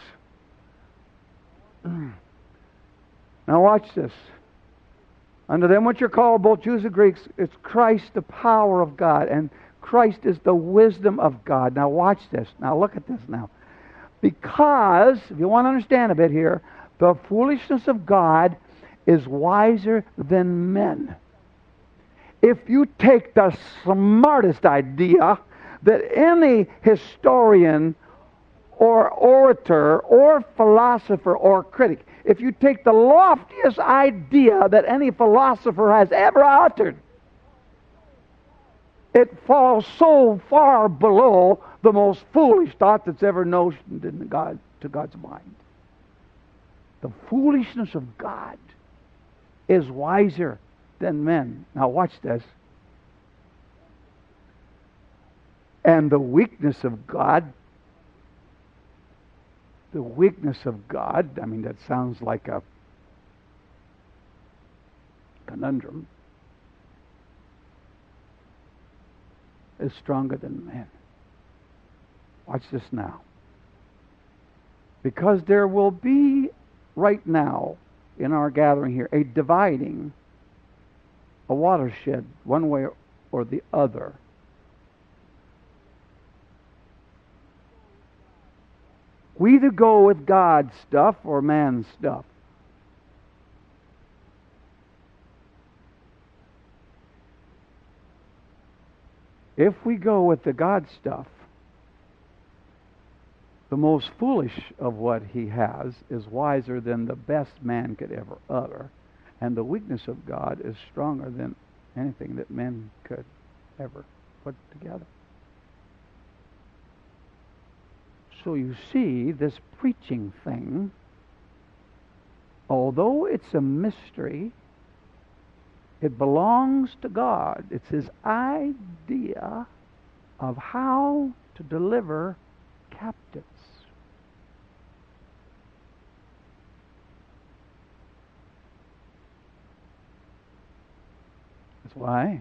S2: Now watch this. Unto them which are called, both Jews and Greeks, it's Christ the power of God, and Christ is the wisdom of God. Now watch this. Now look at this now. Because, if you want to understand a bit here, the foolishness of God is wiser than men. If you take the smartest idea that any historian or orator or philosopher or critic, if you take the loftiest idea that any philosopher has ever uttered, it falls so far below the most foolish thought that's ever notioned in to God's mind. The foolishness of God is wiser than men. Now watch this. And the weakness of God, I mean, that sounds like a conundrum, is stronger than men. Watch this now. Because there will be right now in our gathering here a dividing, a watershed, one way or the other. We either go with God's stuff or man's stuff. If we go with the God stuff, the most foolish of what he has is wiser than the best man could ever utter. And the weakness of God is stronger than anything that men could ever put together. So you see, this preaching thing, although it's a mystery, it belongs to God. It's His idea of how to deliver captives. That's why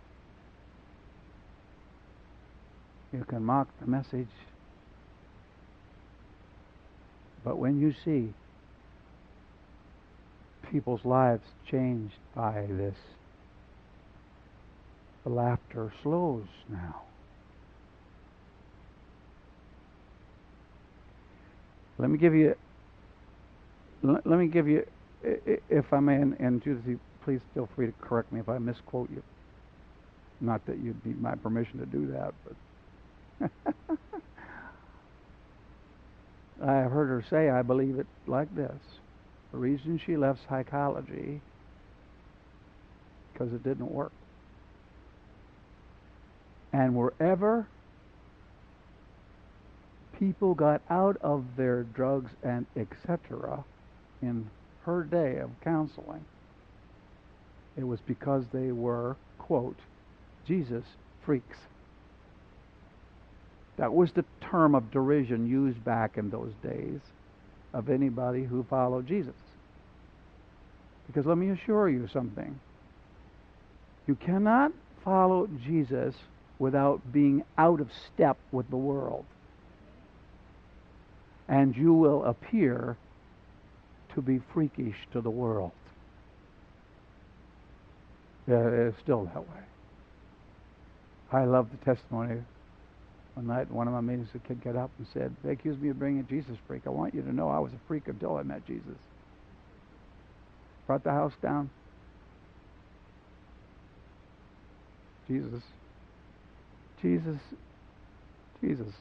S2: you can mock the message, but when you see people's lives changed by this, the laughter slows now. Let me give you, if I may, and Judith, please feel free to correct me if I misquote you. Not that you'd need my permission to do that, but I have heard her say, I believe it like this. The reason she left psychology, because it didn't work. And wherever people got out of their drugs and etc. in her day of counseling, it was because they were, quote, Jesus freaks. That was the term of derision used back in those days of anybody who followed Jesus. Because let me assure you something. You cannot follow Jesus without being out of step with the world. And you will appear to be freakish to the world. It's still that way. I love the testimony. One night in one of my meetings, a kid got up and said, they accused me of being a Jesus freak. I want you to know I was a freak until I met Jesus. brought the house down? Jesus. Jesus. Jesus.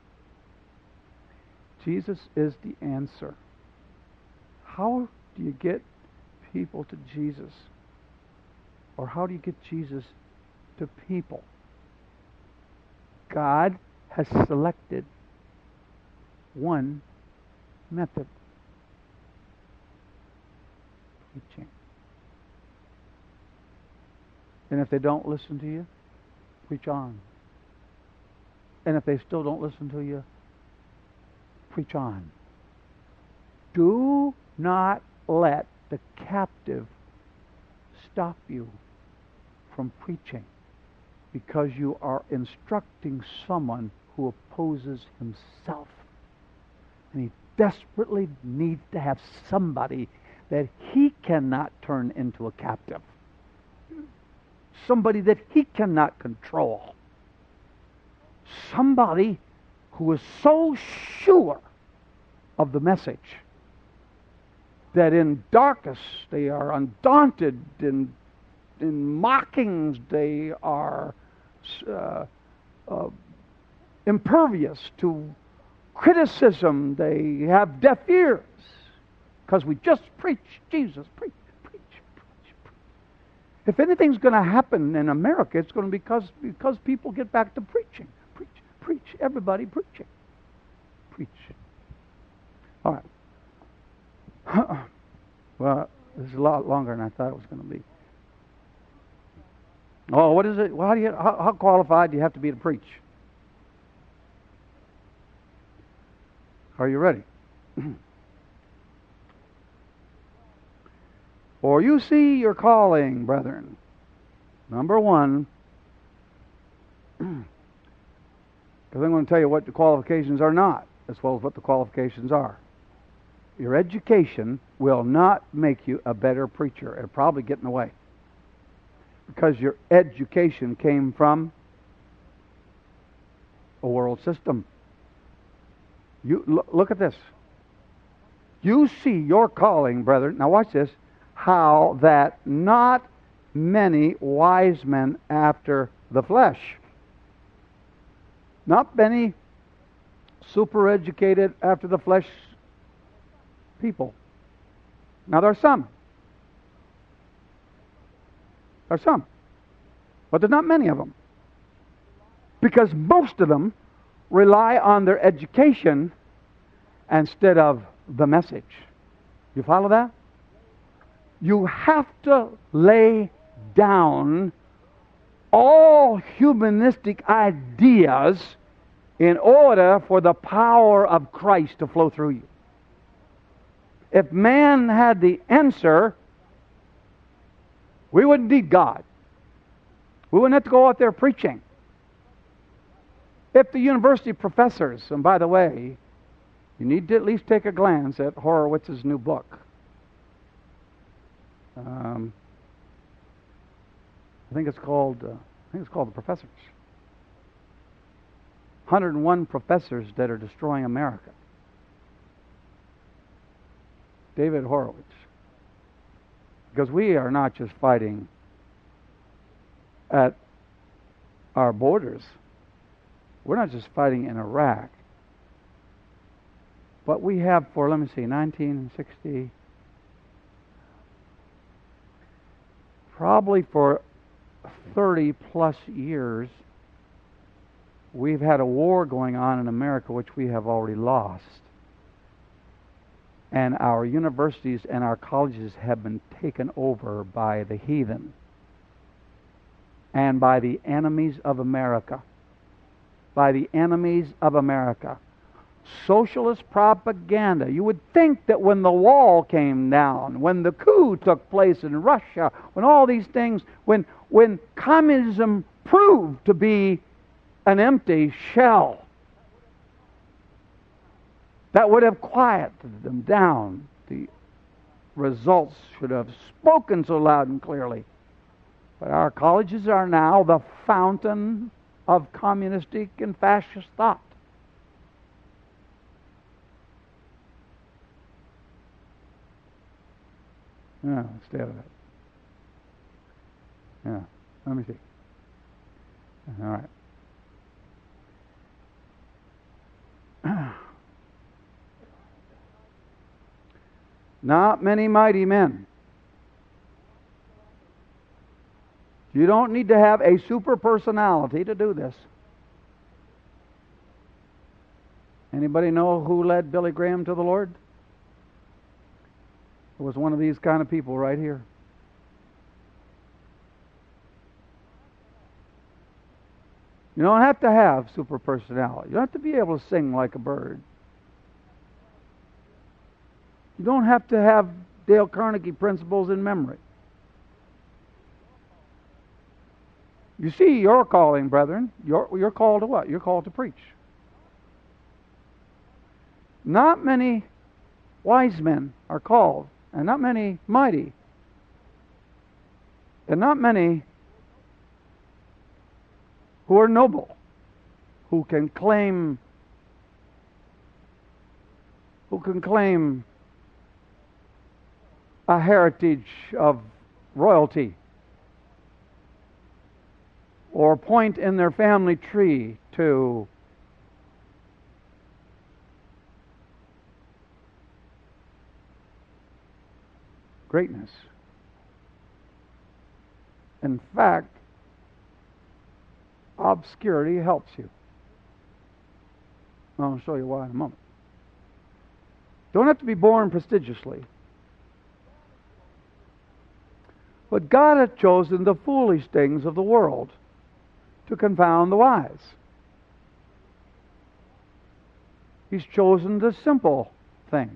S2: Jesus is the answer. How do you get people to Jesus? Or how do you get Jesus to people? God has selected one method. Preaching. And if they don't listen to you, preach on. And if they still don't listen to you, preach on. Do not let the captive stop you from preaching because you are instructing someone who opposes himself. And he desperately needs to have somebody that he cannot turn into a captive. Somebody that he cannot control. Somebody who is so sure of the message that in darkness they are undaunted, in mockings they are impervious to criticism, they have deaf ears because we just preach Jesus, preach. If anything's going to happen in America, it's going to be because people get back to preaching. Preach. Everybody preaching. Preach. All right. Well, this is a lot longer than I thought it was going to be. Oh, what is it? Well, how qualified do you have to be to preach? Are you ready? For you see your calling, brethren. Number one, because I'm going to tell you what the qualifications are not, as well as what the qualifications are. Your education will not make you a better preacher. It'll probably get in the way. Because your education came from a world system. You look at this. You see your calling, brethren. Now watch this. How that not many wise men after the flesh. Not many super educated after the flesh people. Now there are some. There are some. But there's not many of them. Because most of them rely on their education instead of the message. You follow that? You have to lay down all humanistic ideas in order for the power of Christ to flow through you. If man had the answer, we wouldn't need God. We wouldn't have to go out there preaching. If the university professors, and by the way, you need to at least take a glance at Horowitz's new book. I think it's called The Professors. 101 professors that are destroying America. David Horowitz. Because we are not just fighting at our borders. We're not just fighting in Iraq. But we have for, 1960, probably for 30 plus years, we've had a war going on in America which we have already lost. And our universities and our colleges have been taken over by the heathen and by the enemies of America. By the enemies of America. Socialist propaganda. You would think that when the wall came down, when the coup took place in Russia, when all these things, when communism proved to be an empty shell, that would have quieted them down. The results should have spoken so loud and clearly. But our colleges are now the fountain of communistic and fascist thought. Yeah, stay out of that. Yeah, let me see. All right. Not many mighty men. You don't need to have a super personality to do this. Anybody know who led Billy Graham to the Lord? It was one of these kind of people right here. You don't have to have super personality. You don't have to be able to sing like a bird. You don't have to have Dale Carnegie principles in memory. You see your calling, brethren. You're called to what? You're called to preach. Not many wise men are called, and not many mighty, and not many who are noble, who can claim a heritage of royalty, or point in their family tree to greatness. In fact, obscurity helps you. I'll show you why in a moment. Don't have to be born prestigiously. But God hath chosen the foolish things of the world to confound the wise. He's chosen the simple things.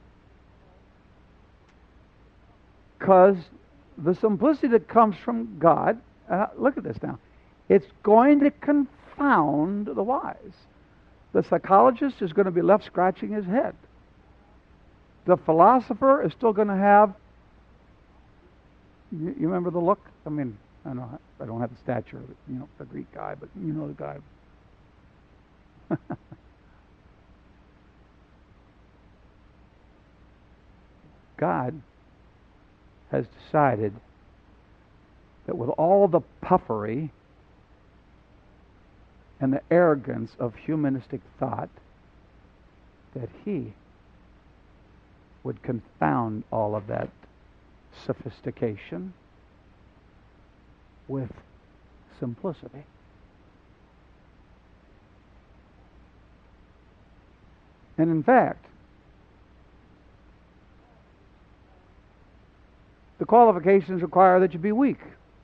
S2: Because the simplicity that comes from God, look at this now, it's going to confound the wise. The psychologist is going to be left scratching his head. The philosopher is still going to have, you remember the look? I mean, I don't have the stature of the Greek guy, but you know the guy. God has decided that with all the puffery and the arrogance of humanistic thought, that He would confound all of that sophistication with simplicity. And in fact, the qualifications require that you be weak.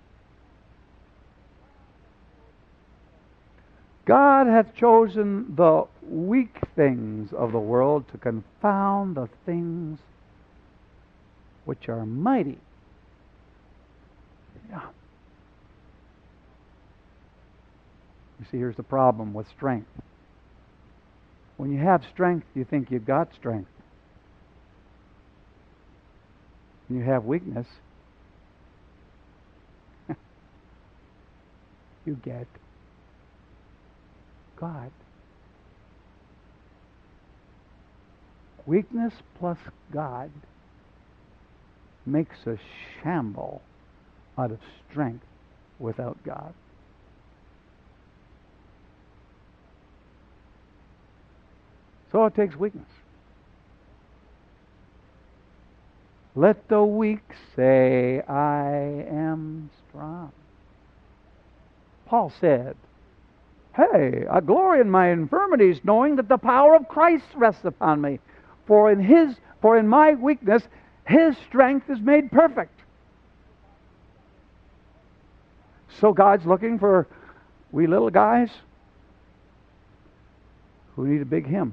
S2: God hath chosen the weak things of the world to confound the things which are mighty. Yeah. You see, here's the problem with strength. When you have strength, you think you've got strength. When you have weakness, you get God. Weakness plus God makes a shamble out of strength without God. So it takes weakness. Let the weak say, I am strong. Paul said, hey, I glory in my infirmities, knowing that the power of Christ rests upon me. For in my weakness, His strength is made perfect. So God's looking for wee little guys who need a big hymn.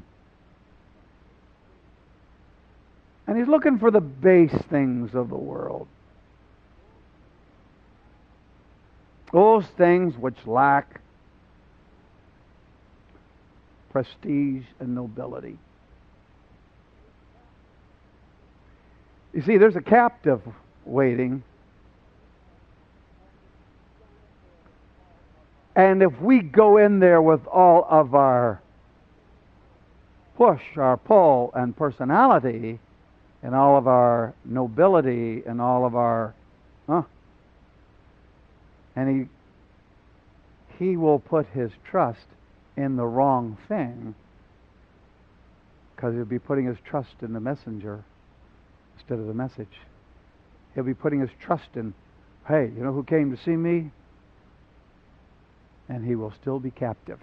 S2: And He's looking for the base things of the world. Those things which lack prestige and nobility. You see, there's a captive waiting. And if we go in there with all of our push, our pull, and personality, and all of our nobility and all of our, and he will put his trust in the wrong thing, because he'll be putting his trust in the messenger instead of the message. He'll be putting his trust in, hey, you know who came to see me? And he will still be captive.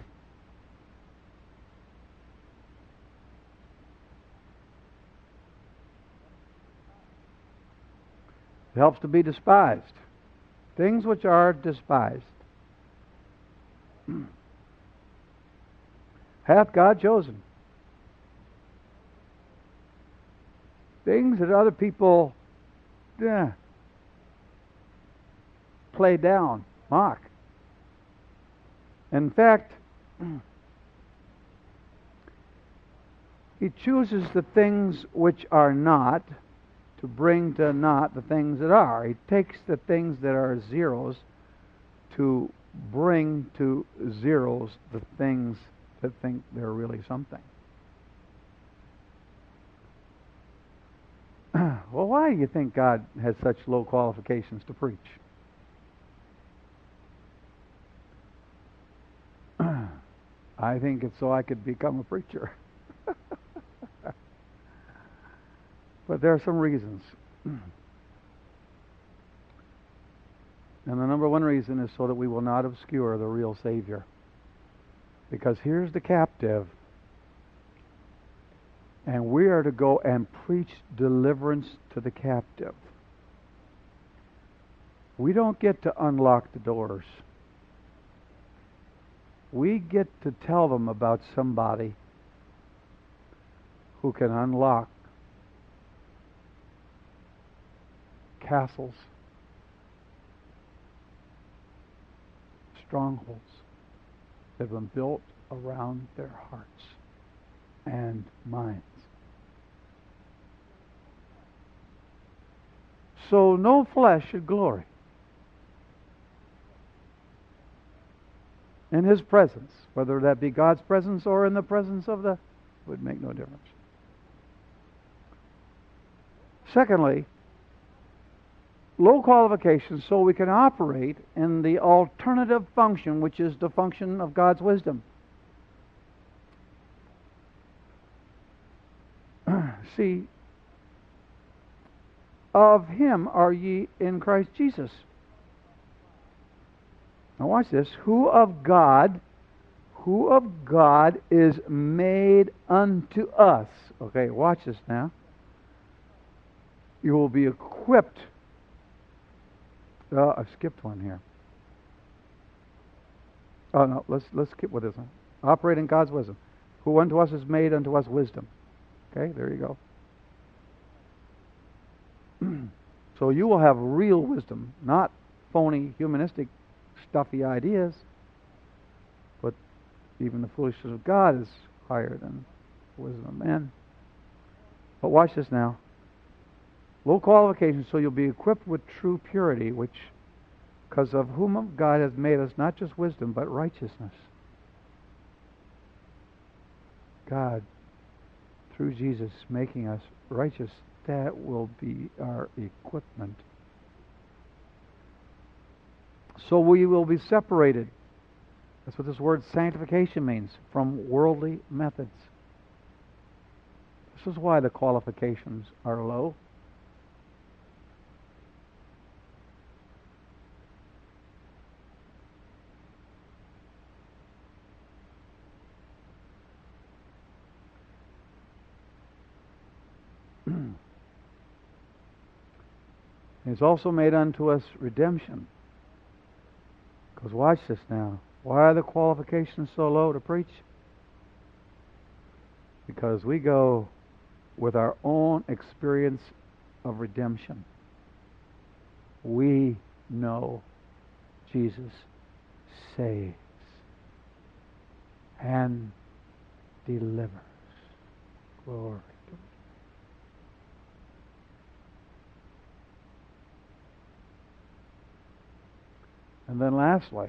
S2: It helps to be despised. Things which are despised. Hath God chosen? Things that other people play down, mock. In fact, he chooses the things which are not to bring to naught the things that are. He takes the things that are zeros to bring to zeros the things that think they're really something. Well, why do you think God has such low qualifications to preach? I think it's so I could become a preacher. But there are some reasons. And the number one reason is so that we will not obscure the real Savior. Because here's the captive, and we are to go and preach deliverance to the captive. We don't get to unlock the doors. We get to tell them about somebody who can unlock castles, strongholds that have been built around their hearts and minds. So no flesh should glory in His presence, whether that be God's presence or in the presence of the, would make no difference. Secondly, low qualifications so we can operate in the alternative function, which is the function of God's wisdom. See, of Him are ye in Christ Jesus. Now watch this. Who of God is made unto us. Okay, watch this now. You will be equipped. I skipped one here. Oh no, let's skip with this one. Operate in God's wisdom. Who unto us is made unto us wisdom. Okay, there you go. So you will have real wisdom, not phony, humanistic, stuffy ideas. But even the foolishness of God is higher than the wisdom of men. But watch this now. Low qualifications, so you'll be equipped with true purity, which, because of whom God has made us not just wisdom, but righteousness. God, through Jesus, making us righteous, that will be our equipment. So we will be separated. That's what this word sanctification means, from worldly methods. This is why the qualifications are low. He's also made unto us redemption. Because watch this now. Why are the qualifications so low to preach? Because we go with our own experience of redemption. We know Jesus saves and delivers. Glory. And then lastly,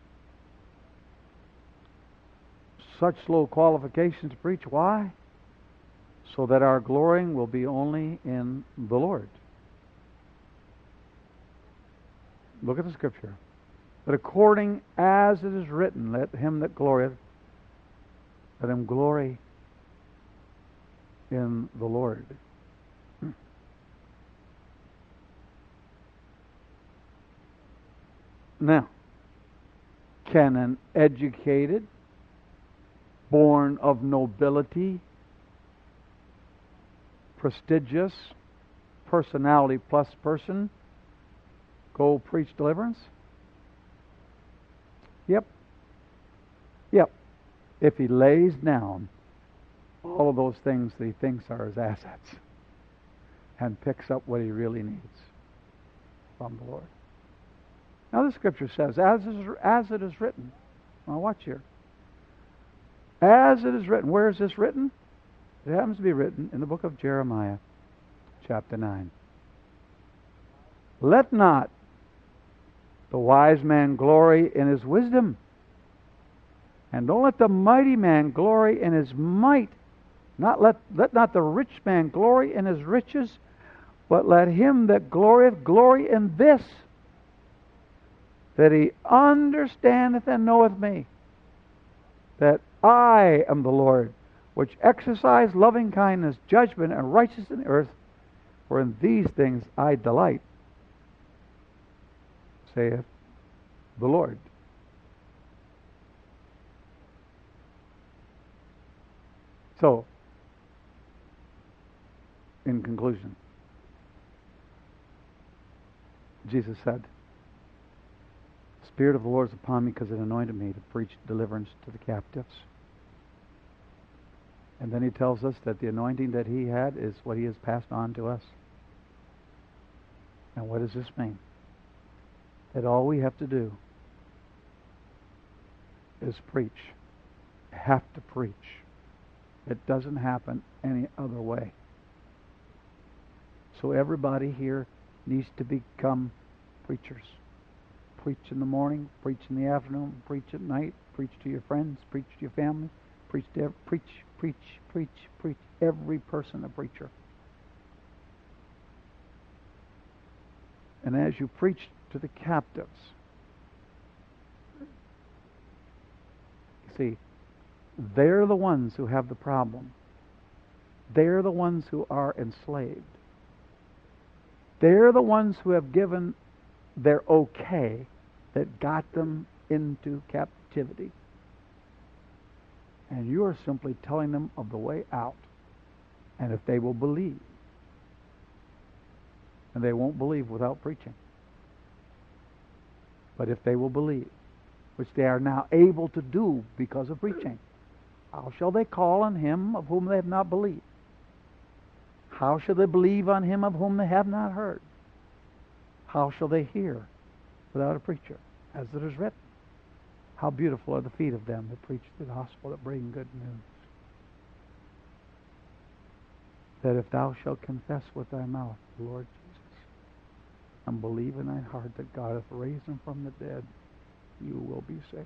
S2: such low qualifications to preach. Why? so that our glorying will be only in the Lord. Look at the scripture. But according as it is written, let him that glorieth, let him glory in the Lord. Now, can an educated, born of nobility, prestigious, personality plus person go preach deliverance? Yep. If he lays down all of those things that he thinks are his assets and picks up what he really needs from the Lord. Now the scripture says, as it is written. Now watch here. As it is written. Where is this written? It happens to be written in the book of Jeremiah, chapter 9. Let not the wise man glory in his wisdom, and don't let the mighty man glory in his might. Let not the rich man glory in his riches, but let him that glorieth glory in this, that he understandeth and knoweth me, that I am the Lord, which exercise loving kindness, judgment, and righteousness in the earth, for in these things I delight, saith the Lord. So, in conclusion, Jesus said, the Spirit of the Lord is upon me because it anointed me to preach deliverance to the captives. And then he tells us that the anointing that he had is what he has passed on to us. And what does this mean? That all we have to do is preach. Have to preach. It doesn't happen any other way. So everybody here needs to become preachers. Preach in the morning, preach in the afternoon, preach at night, preach to your friends, preach to your family, preach. Every person a preacher. And as you preach to the captives, see, they're the ones who have the problem. They're the ones who are enslaved. They're the ones who have given their okay that got them into captivity. And you are simply telling them of the way out. And if they will believe, and they won't believe without preaching, but if they will believe, which they are now able to do because of preaching, how shall they call on him of whom they have not believed? How shall they believe on him of whom they have not heard? How shall they hear without a preacher? As it is written, how beautiful are the feet of them that preach the gospel, that bring good news. That if thou shalt confess with thy mouth the Lord Jesus, and believe in thine heart that God hath raised him from the dead, you will be saved.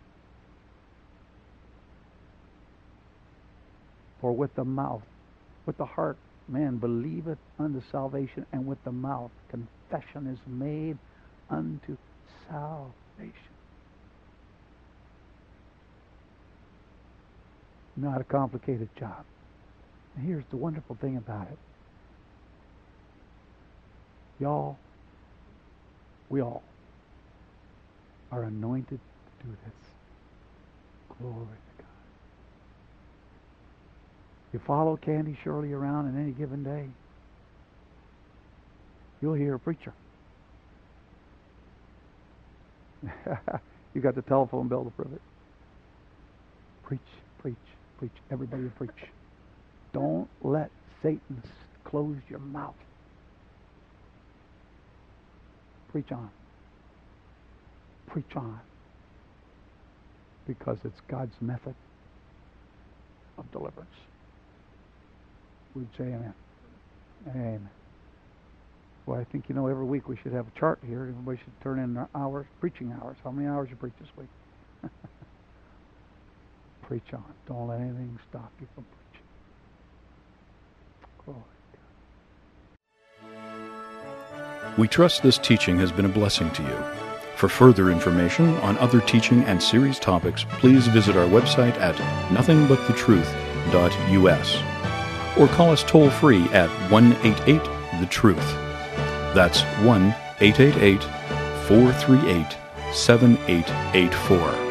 S2: For with the mouth, with the heart, man believeth unto salvation, and with the mouth confession is made unto salvation. Not a complicated job. And here's the wonderful thing about it. We all are anointed to do this. Glory to God. You follow Candy Shirley around on any given day, you'll hear a preacher. You got the telephone bill to prove it. Preach. Everybody preach. Don't let Satan close your mouth. Preach on. Because it's God's method of deliverance. We'd say amen. Amen. Well, I think, every week we should have a chart here. Everybody should turn in their hours, preaching hours. How many hours you preach this week? Preach on. Don't let anything stop you from preaching.
S1: We trust this teaching has been a blessing to you. For further information on other teaching and series topics, please visit our website at nothingbuttetruth.us or call us toll-free at 1-888-THE-TRUTH. That's 1-888-438-7884.